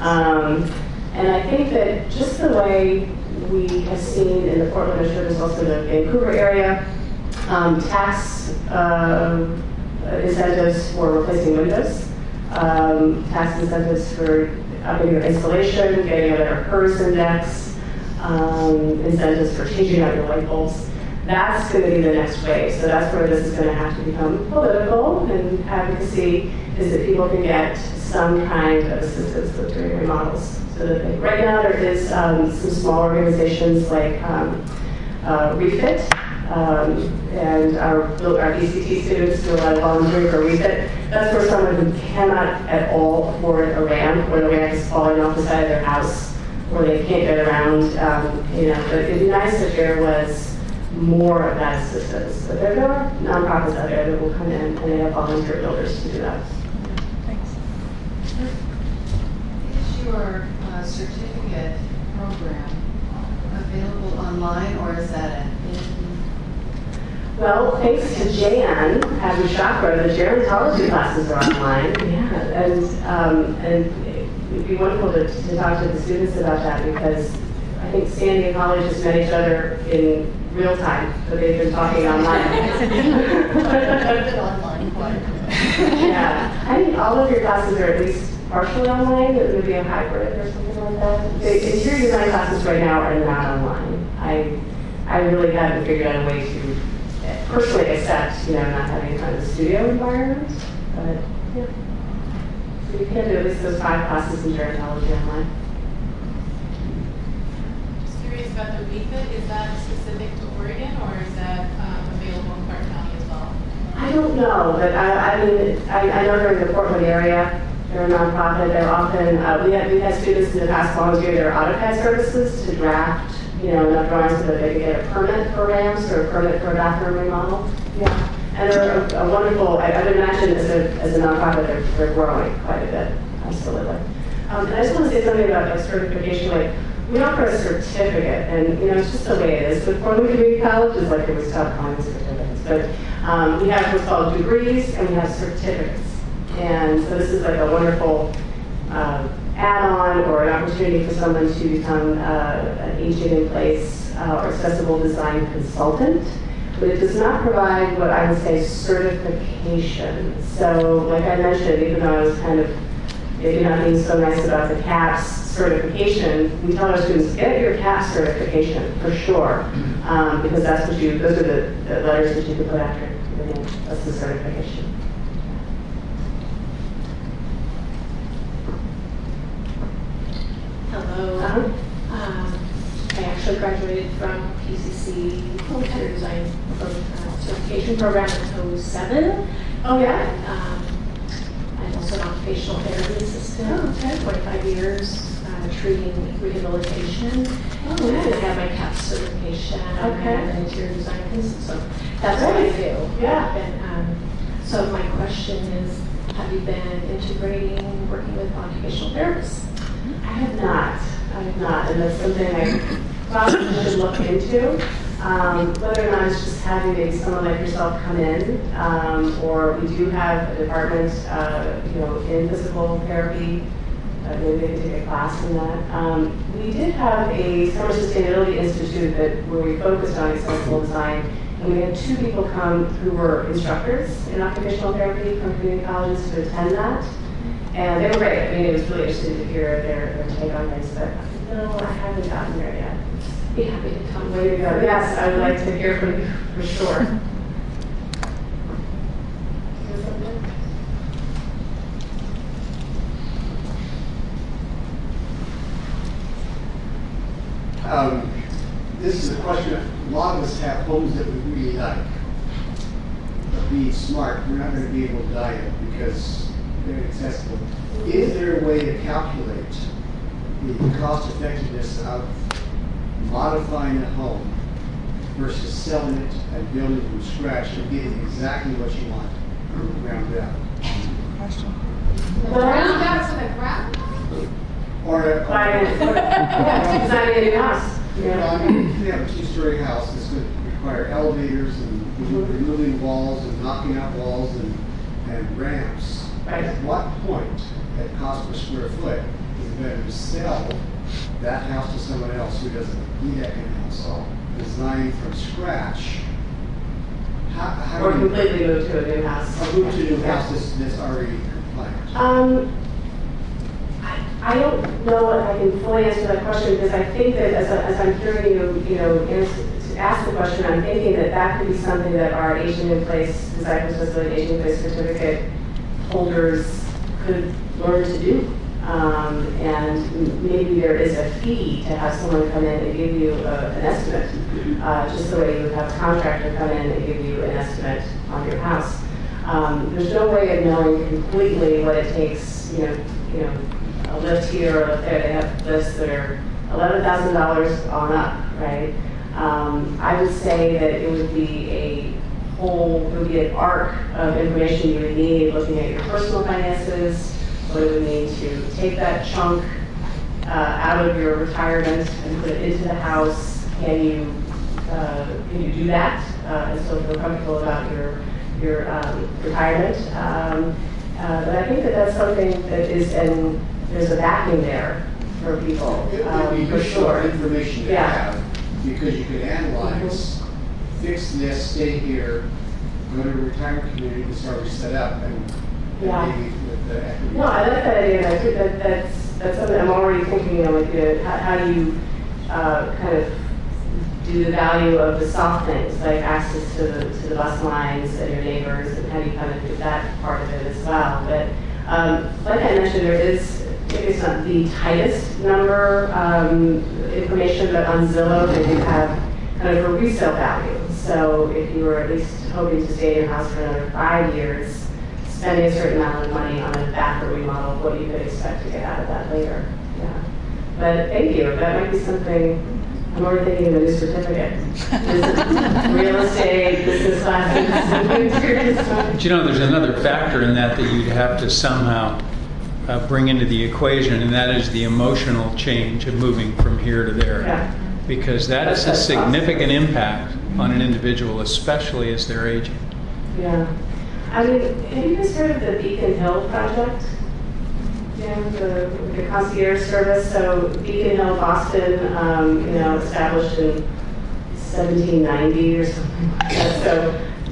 And I think that just the way we have seen in the Portland, I'm sure there's also the Vancouver area, tax incentives for replacing windows, tax incentives for upping your insulation, getting a better PERS index, incentives for changing out your light bulbs. That's going to be the next wave. So that's where this is going to have to become political, and advocacy is that people can get some kind of assistance with doing remodels. So that right now there is some small organizations like Refit, and our BCT students do a lot of volunteering for Refit. That's for someone who cannot at all afford a ramp, where the ramp is falling off the side of their house, where they can't get around. But it'd be nice if there was more of that assistance. But there are nonprofits out there that will come in and they have volunteer builders to do that. Thanks. Is your certificate program available online, or is that an Well, thanks to Jan Abu Shakra, the gerontology classes are online. Yeah, and it'd be wonderful to talk to the students about that, because I think Sandy and Holly just met each other in real time, but they've been talking online. Yeah, I think all of your classes are at least partially online, it would be a hybrid or something like that. The interior design classes right now are not online. I really haven't figured out a way to personally accept, not having kind of a studio environment, but yeah. So you can do at least those 5 classes in gerontology online. Just curious about the REFIT, is that specific to Oregon, or is that available in Clark County as well? I don't know, but I know they're in the Portland area. They're a nonprofit. They're often, we've had students in the past volunteer their AutoCAD services to draft, enough drawings so that they could get a permit for ramps or a permit for a bathroom remodel. Yeah. And they're a wonderful, I would imagine as a nonprofit, they're growing quite a bit, absolutely. And I just want to say something about certification. We offer a certificate, and it's just the way it is. But Portland Community College is like it was tough calling certificates. But we have what's called degrees, and we have certificates. And so this is like a wonderful add-on or an opportunity for someone to become an aging in place or accessible design consultant. But it does not provide what I would say certification. So like I mentioned, even though I was kind of maybe not being so nice about the CAPS certification, we tell our students, get your CAPS certification for sure, because that's what those are the letters that you can put after your name. That's the certification. Hello. I actually graduated from PCC Interior Design Certification Program in 2007. Oh, yeah? I'm also an occupational therapy assistant. 25 years treating rehabilitation. And I have my CAPS certification. I'm an interior design consultant. So that's what I do. Yeah. And, so my question is, have you been integrating working with occupational therapists? I have not. And that's something I probably should look into. Whether or not it's just having maybe someone like yourself come in, or we do have a department, in physical therapy. Maybe they could take a class in that. We did have a Summer Sustainability Institute where we focused on accessible design, and we had 2 people come who were instructors in occupational therapy from community colleges to attend that. And they were great. I mean, it was really interesting to hear their take on things, but no, I haven't gotten there yet. Be happy to tell Way to go. Yes, I would like to hear from you for sure. This is a question a lot of us have homes that we really like. But being smart, we're not going to be able to buy it because they're inaccessible. Is there a way to calculate the cost effectiveness of modifying a home versus selling it and building from scratch and getting exactly what you want from the ground up? Question. Ground up to the ground? Or designing a new house. I mean, if you have a 2-story house, it's going to require elevators and removing walls and knocking out walls and ramps. Right. At what point, at cost per square foot, is it better to sell that house to someone else who doesn't need that kind of house? So design from scratch. Or completely move to a new house. Or move to a new house that's already compliant. I don't know what I can fully answer that question, because I think that as I'm hearing you, ask the question, I'm thinking that could be something that our aging in place, design facility aging in place certificate holders could learn to do. And maybe there is a fee to have someone come in and give you an estimate, just the way you would have a contractor come in and give you an estimate on your house. There's no way of knowing completely what it takes, a lift here or a lift there. They have lifts that are $11,000 on up, right? I would say that it would be an arc of information you would need looking at your personal finances, what it would mean to take that chunk out of your retirement and put it into the house. Can you do that and still feel comfortable about your retirement? But I think that's something that is, and there's a backing there for people, It would be for useful sure. information to Yeah. have, because you could analyze, fix this, stay here, go to a retirement community that's already set up, and Yeah. maybe with the equity. No, I like that idea, and I think that's something I'm already thinking of, like, how do you kind of do the value of the soft things, like access to the bus lines and your neighbors, and how do you kind of do that part of it as well. But like I mentioned, there is, maybe it's not the tightest number information, but on Zillow they do have kind of a resale value. So if you were at least hoping to stay in your house for another 5 years, spending a certain amount of money on a bathroom remodel, what you could expect to get out of that later. Yeah. But thank you. That might be something. I'm already thinking of a new certificate. Real estate, business classes. But you know, there's another factor in that you'd have to somehow bring into the equation, and that is the emotional change of moving from here to there. Yeah. Because that is a significant impact on an individual, especially as they're aging. Yeah. I mean, have you guys heard of the Beacon Hill project? Yeah, the concierge service. So Beacon Hill, Boston, established in 1790 or something like that. So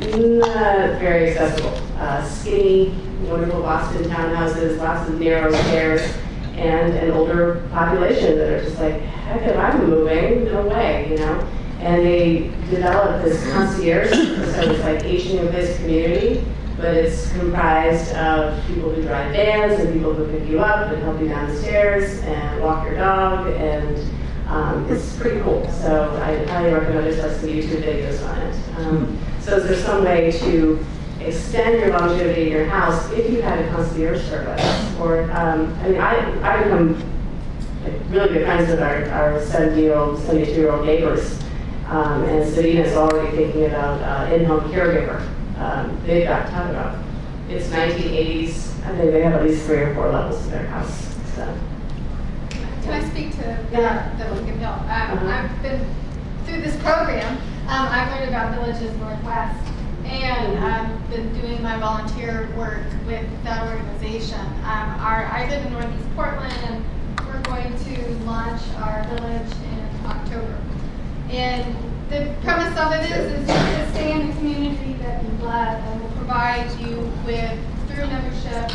not very accessible. Skinny, wonderful Boston townhouses, lots of narrow stairs, and an older population that are just like, heck, if I'm moving, no way, And they developed this concierge service, so it's like aging in place community, but it's comprised of people who drive vans and people who pick you up and help you down the stairs and walk your dog, and it's pretty cool. So I highly recommend it. There's some YouTube videos on it. So is there some way to extend your longevity in your house if you had a concierge service? Or, I become really good friends with our 70-year-old, 72-year-old neighbors. And Sabina's already thinking about in-home caregiver. They've got, talk about, it's 1980s. I think they have at least 3 or 4 levels in their house. So. Can I speak to the Beacon Hill? I've been through this program. I've learned about Villages Northwest, and I've been doing my volunteer work with that organization. I live in Northeast Portland, and we're going to launch our village in October. And the premise of it is to stay in the community that you love, and will provide you with, through membership,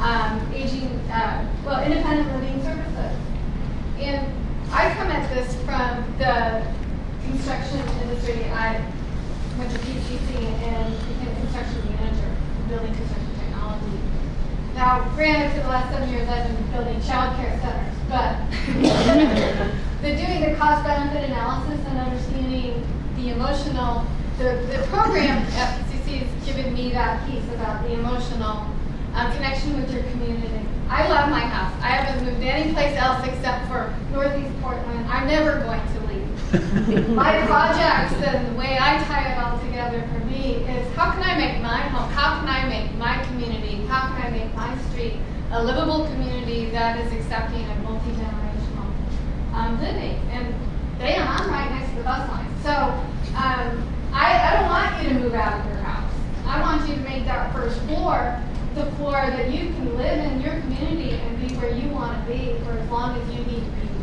independent living services. And I come at this from the construction industry. I went to PCC and became a construction manager, building construction technology. Now, granted, for the last 7 years, I've been building child care centers, but doing the cost-benefit analysis and understanding the emotional, the program at PCC has given me that piece about the emotional connection with your community. I love my house. I haven't moved any place else except for Northeast Portland. I'm never going to leave. My projects and the way I tie it all together for me is how can I make my home, how can I make my community, how can I make my street a livable community that is accepting of multi-generational living. And I'm right next to the bus line. So I don't want you to move out of your house. I want you to make that first floor the floor that you can live in your community and be where you want to be for as long as you need to be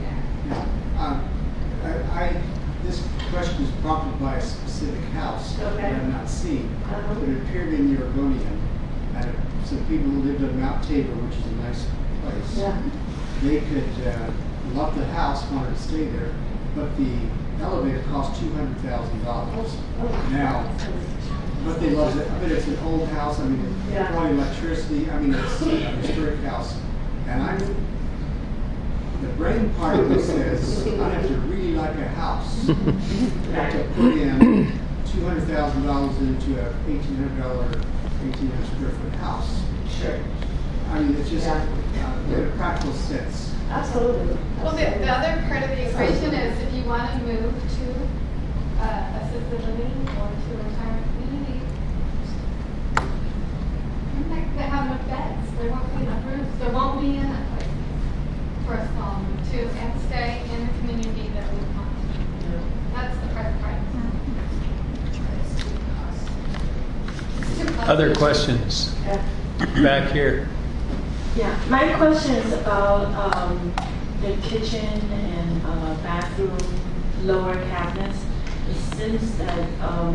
there. This question is prompted by a specific house that I have not seen, but it appeared in the Oregonian. And some people who lived on Mount Tabor, which is a nice place. Yeah. They could love the house, wanted to stay there, but the elevator cost $200,000. Now, but they love it. I mean, it's an old house. I mean, it's probably electricity. I mean, it's a historic house. And the brain part of this says, I have to really like a house. I have to put in $200,000 into a $1,800 square foot house. Sure. I mean, it's just in a practical sense. Absolutely. Well, the other part of the equation is if you want to move to assisted living or to a retirement community, they have enough beds. There won't be enough rooms. There won't be enough places for us all to stay in the community that we want. That's the part. Other questions? Back here. Yeah, my question is about the kitchen and bathroom lower cabinets. It seems that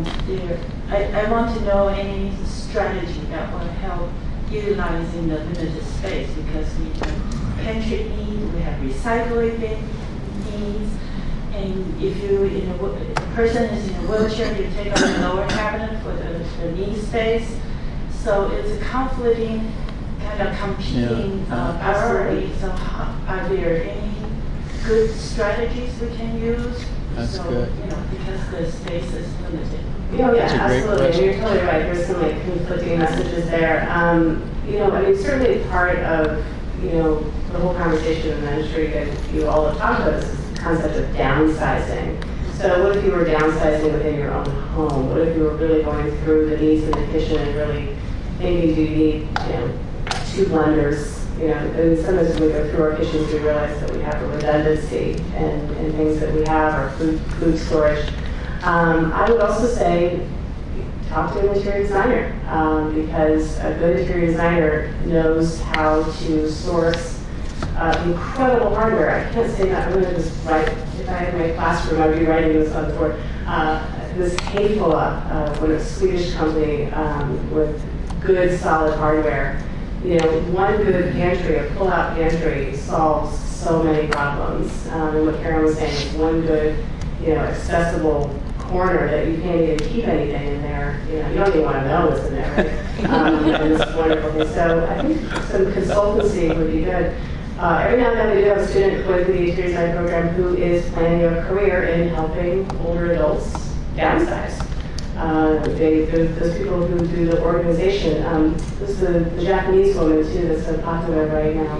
I want to know any strategy that will help utilizing the limited space, because we have pantry needs, we have recycling needs, and if a person is in a wheelchair, you take out the lower cabinet for the need space. So it's a conflicting, kind of competing priority. So are there any good strategies we can use? That's so, good. Because the space is limited. Yeah, That's a great absolutely. question. You're totally right. There's some like conflicting messages there. Certainly part of, the whole conversation in the industry that you all have talked about is this concept of downsizing. So what if you were downsizing within your own home? What if you were really going through the needs in the kitchen and really thinking, do you need, 2 blenders? And sometimes when we go through our kitchens, we realize that we have a redundancy in things that we have, our food storage. I would also say, talk to an interior designer, because a good interior designer knows how to source incredible hardware. I can't say that. I'm going to just write, if I had my classroom, I would be writing this on the board. This Hayfola, when a Swedish company with good, solid hardware. One good pantry, a pull-out pantry, solves so many problems. And what Karen was saying is one good, accessible corner that you can't even keep anything in there. You don't even want to know what's in there, right? And it's wonderful thing. So I think some consultancy would be good. Every now and then we do have a student going through the interior design program who is planning a career in helping older adults downsize. Those people who do the organization. This is the Japanese woman too that's so popular right now,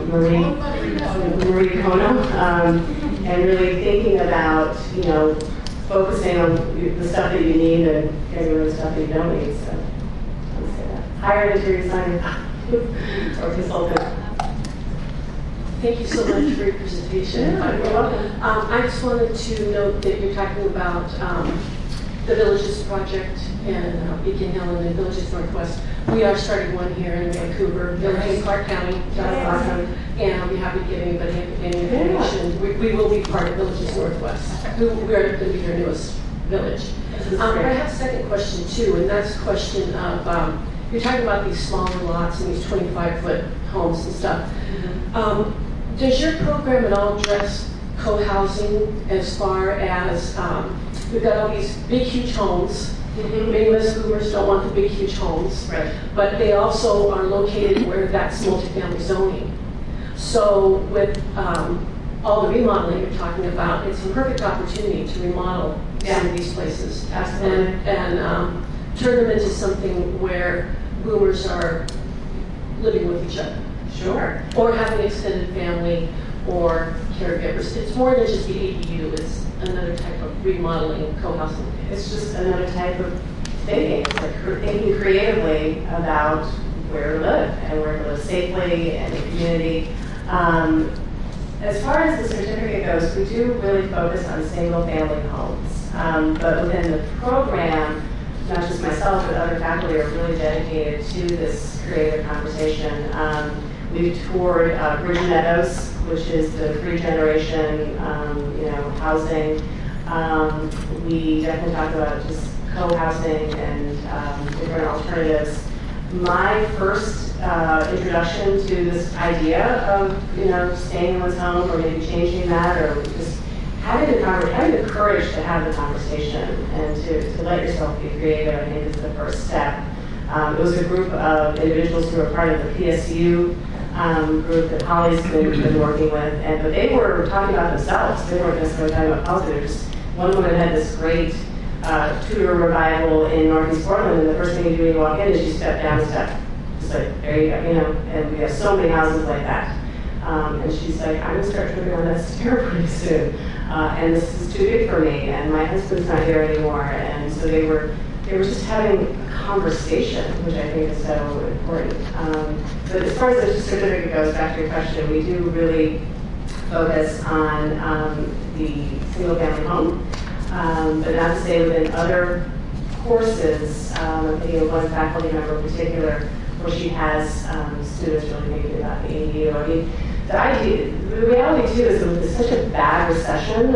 Marie Kono, and really thinking about focusing on the stuff that you need and getting rid of the stuff that you don't need. So I would say that. Hire an interior designer or consultant. Thank you so much for your presentation. Yeah, you're welcome. I just wanted to note that you're talking about the Villages Project in Beacon Hill and the Villages Northwest. We are starting one here in Vancouver, Village in Clark County. That's awesome. And I'll be happy to give anybody any information. We will be part of Villages Northwest. We are going to be your newest village. I have a second question too, and that's a question of, you're talking about these smaller lots and these 25-foot homes and stuff. Does your program at all address co-housing as far as, we've got all these big, huge homes. Many of us boomers don't want the big, huge homes, right. But they also are located where that's multifamily zoning. So with all the remodeling you're talking about, it's a perfect opportunity to remodel some of these places. Absolutely. And turn them into something where boomers are living with each other. Sure. Or have an extended family or caregivers. It's more than just the ADU. It's another type of remodeling, co-housing. It's just another type of thinking. It's like thinking creatively about where to live and where to live safely and in community. As far as the certificate goes, we do really focus on single-family homes. But within the program, not just myself, but other faculty are really dedicated to this creative conversation. We've toured Bridge Meadows, which is the free generation, housing. We definitely talk about just co-housing and different alternatives. My first introduction to this idea of, staying in one's home or maybe changing that, or just having the courage to have the conversation and to let yourself be creative, I think is the first step. It was a group of individuals who were part of the PSU group that Holly's been working with, but they were talking about themselves. They weren't necessarily talking about politics. One woman had this great Tudor revival in Northeast Portland, and the first thing you do when you walk in is you step down a step. Just like, there you go, and we have so many houses like that. And she's like, I'm going to start tripping on that stair pretty soon. And this is too big for me, and my husband's not here anymore. And so they were just having a conversation, which I think is so important. But as far as the certificate goes, back to your question, we do really focus on the single-family home. But not to say within other courses, I'm thinking of one faculty member in particular where she has students really thinking about the AU. I mean, the reality too is with such a bad recession,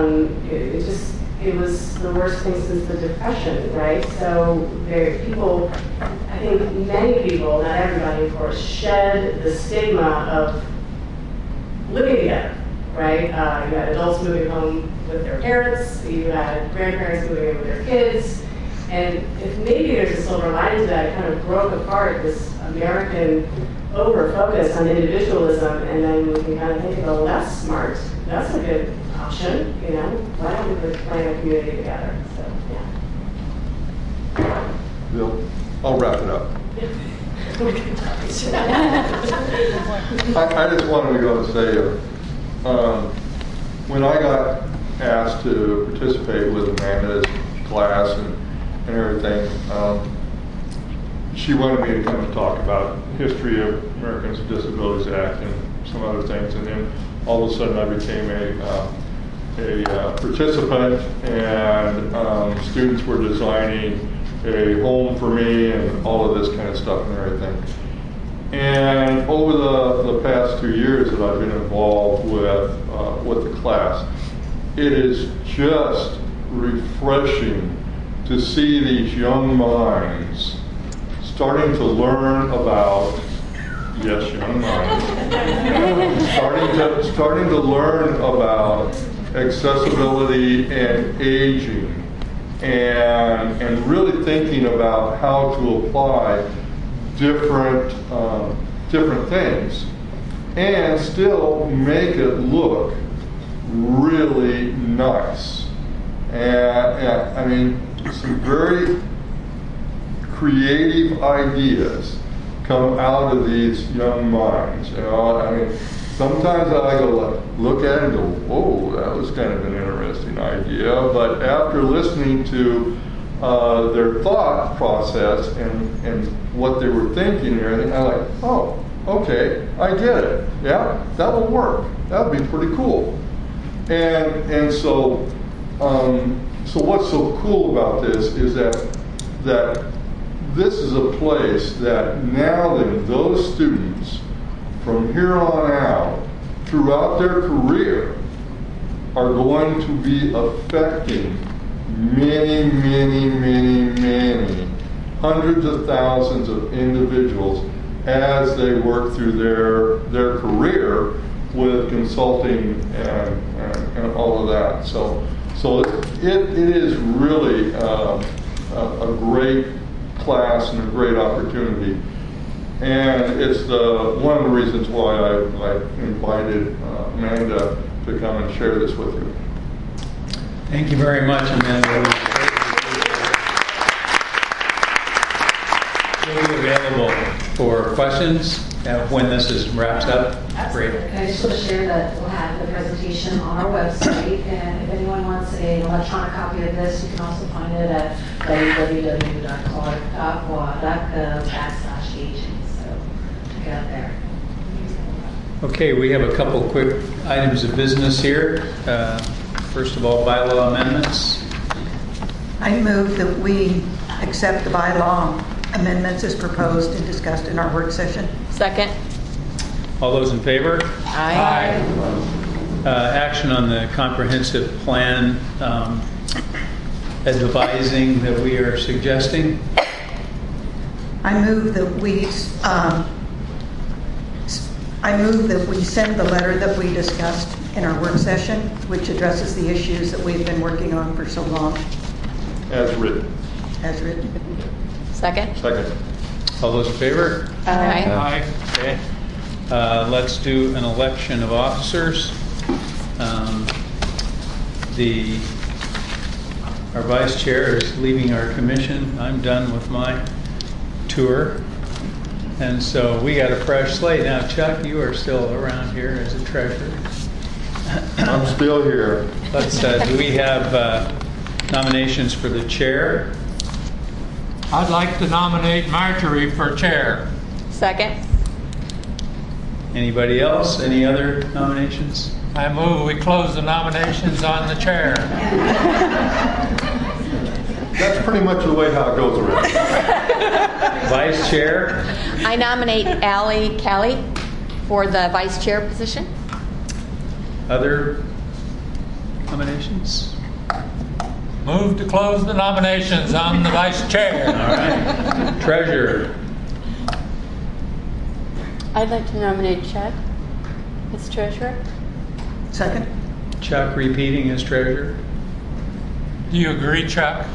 it was the worst thing since the Depression, right? So people, I think many people, not everybody of course, shed the stigma of living together, right? You had adults moving home with their parents, you had grandparents moving in with their kids, and if maybe there's a silver lining to that, it kind of broke apart this American over-focus on individualism, and then we can kind of think, oh, that's smart, that's a good option, you know, why don't we plan a community together? So, yeah. Bill, I'll wrap it up. I just wanted to go and say, when I got asked to participate with Amanda's class and everything, she wanted me to come and talk about history of Americans with Disabilities Act and some other things, and then all of a sudden I became a participant, and students were designing a home for me and all of this kind of stuff and everything. And over the past 2 years that I've been involved with the class, it is just refreshing to see these young minds starting to learn about, yes, young minds, starting to learn about accessibility and aging, and really thinking about how to apply different things and still make it look really nice. And I mean, some very creative ideas come out of these young minds. You know, I mean, sometimes I go look at it and go, whoa, that was kind of an interesting idea. But after listening to their thought process and what they were thinking and everything, I'm like, oh, okay, I get it. Yeah, that will work. That would be pretty cool. And so what's so cool about this is that this is a place that now then those students from here on out throughout their career are going to be affecting many, many, many, many hundreds of thousands of individuals as they work through their career with consulting and all of that. So it is really a great class and a great opportunity. And it's one of the reasons why I invited Amanda to come and share this with you. Thank you very much, Amanda. We'll be available for questions when this is wrapped up. Great. I just want to share that we'll have the presentation on our website, and if anyone wants an electronic copy of this, you can also find it at www.clark.gov/aging. So check it out there. Okay, we have a couple quick items of business here. First of all, bylaw amendments. I move that we accept the bylaw amendments as proposed and discussed in our work session. Second. All those in favor? Aye. Action on the comprehensive plan advising that we are suggesting. I move that we send the letter that we discussed in our work session, which addresses the issues that we've been working on for so long. As written. As written. Second. Second. All those in favor? Aye. Aye. Okay. Let's do an election of officers. Our vice chair is leaving our commission. I'm done with my tour. And so we got a fresh slate. Now, Chuck, you are still around here as a treasurer. I'm still here. Let's. Do we have nominations for the chair? I'd like to nominate Marjorie for chair. Second. Anybody else? Any other nominations? I move we close the nominations on the chair. That's pretty much the way how it goes around. Vice Chair? I nominate Allie Kelly for the Vice Chair position. Other nominations? Move to close the nominations. I'm the Vice Chair. All right. Treasurer? I'd like to nominate Chuck as treasurer. Second. Chuck repeating as treasurer? Do you agree, Chuck?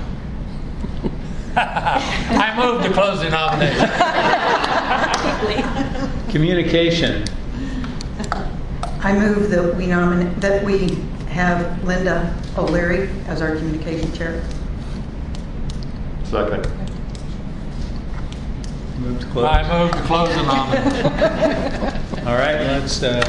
I move to close the nomination. Communication? I move that we have Linda O'Leary as our communication chair. Second. Move to close. I move to close the nomination. All right, let's, do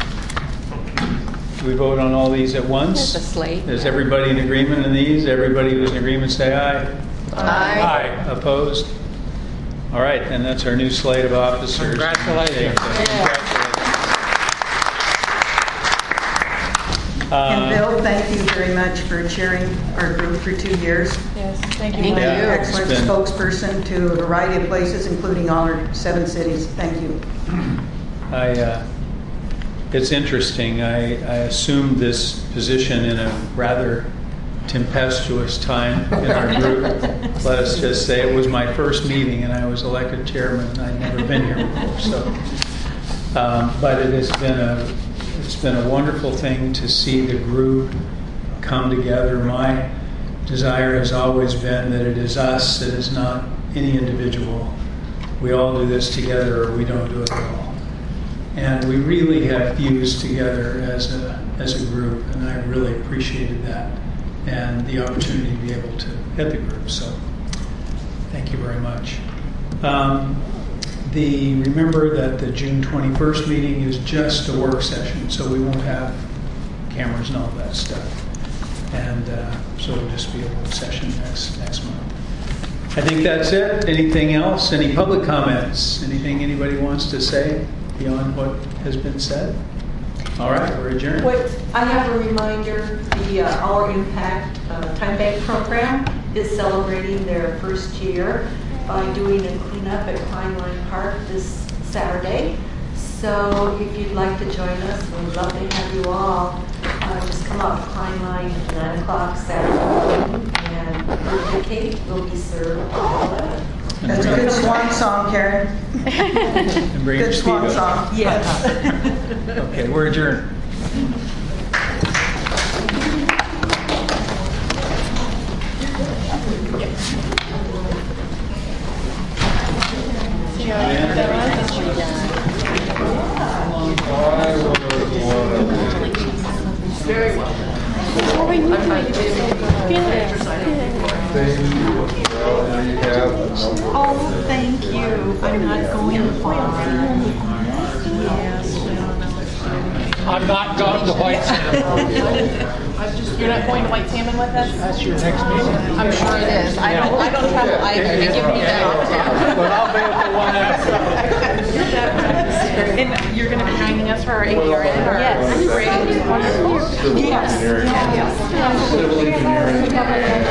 we vote on all these at once? There's a slate. Is everybody in agreement on these? Everybody who's in agreement say aye. Aye. Opposed? All right, and that's our new slate of officers. Congratulations. And Bill, thank you very much for chairing our group for 2 years. Yes, thank you. Being an Yeah, it's excellent been- spokesperson to a variety of places, including all our 7 cities. Thank you. It's interesting. I assumed this position in a rather tempestuous time in our group. Let us just say it was my first meeting and I was elected chairman and I'd never been here before. So, but it's been a wonderful thing to see the group come together. My desire has always been that it is us, it is not any individual. We all do this together or we don't do it at all. And we really have fused together as a group, and I really appreciated that and the opportunity to be able to head the group. So thank you very much. Remember that the June 21st meeting is just a work session, so we won't have cameras and all that stuff. And so it'll just be a work session next month. I think that's it. Anything else? Any public comments? Anything anybody wants to say beyond what has been said? All right, we're adjourned. Wait, I have a reminder, the Our Impact Time Bank program is celebrating their first year by doing a cleanup at Pine Line Park this Saturday. So if you'd like to join us, we'd love to have you all. Just come up to Pine Line at 9 o'clock Saturday morning, and birthday cake will be served at 11. That's a good swan song, Karen. And bring your Good swan speedo. song. Yes. Okay, we're adjourned. Very well. Oh, thank you. I'm not going far. Yes, I'm not going to White Salmon. You're not going to White Salmon with us? That's your next meeting. I'm sure it is. I don't have, I give me that. But I'll be at the one after. And you're going to be joining us for our APRN? Yes. Great. Wonderful. Civil engineering. Yes. Civil engineering.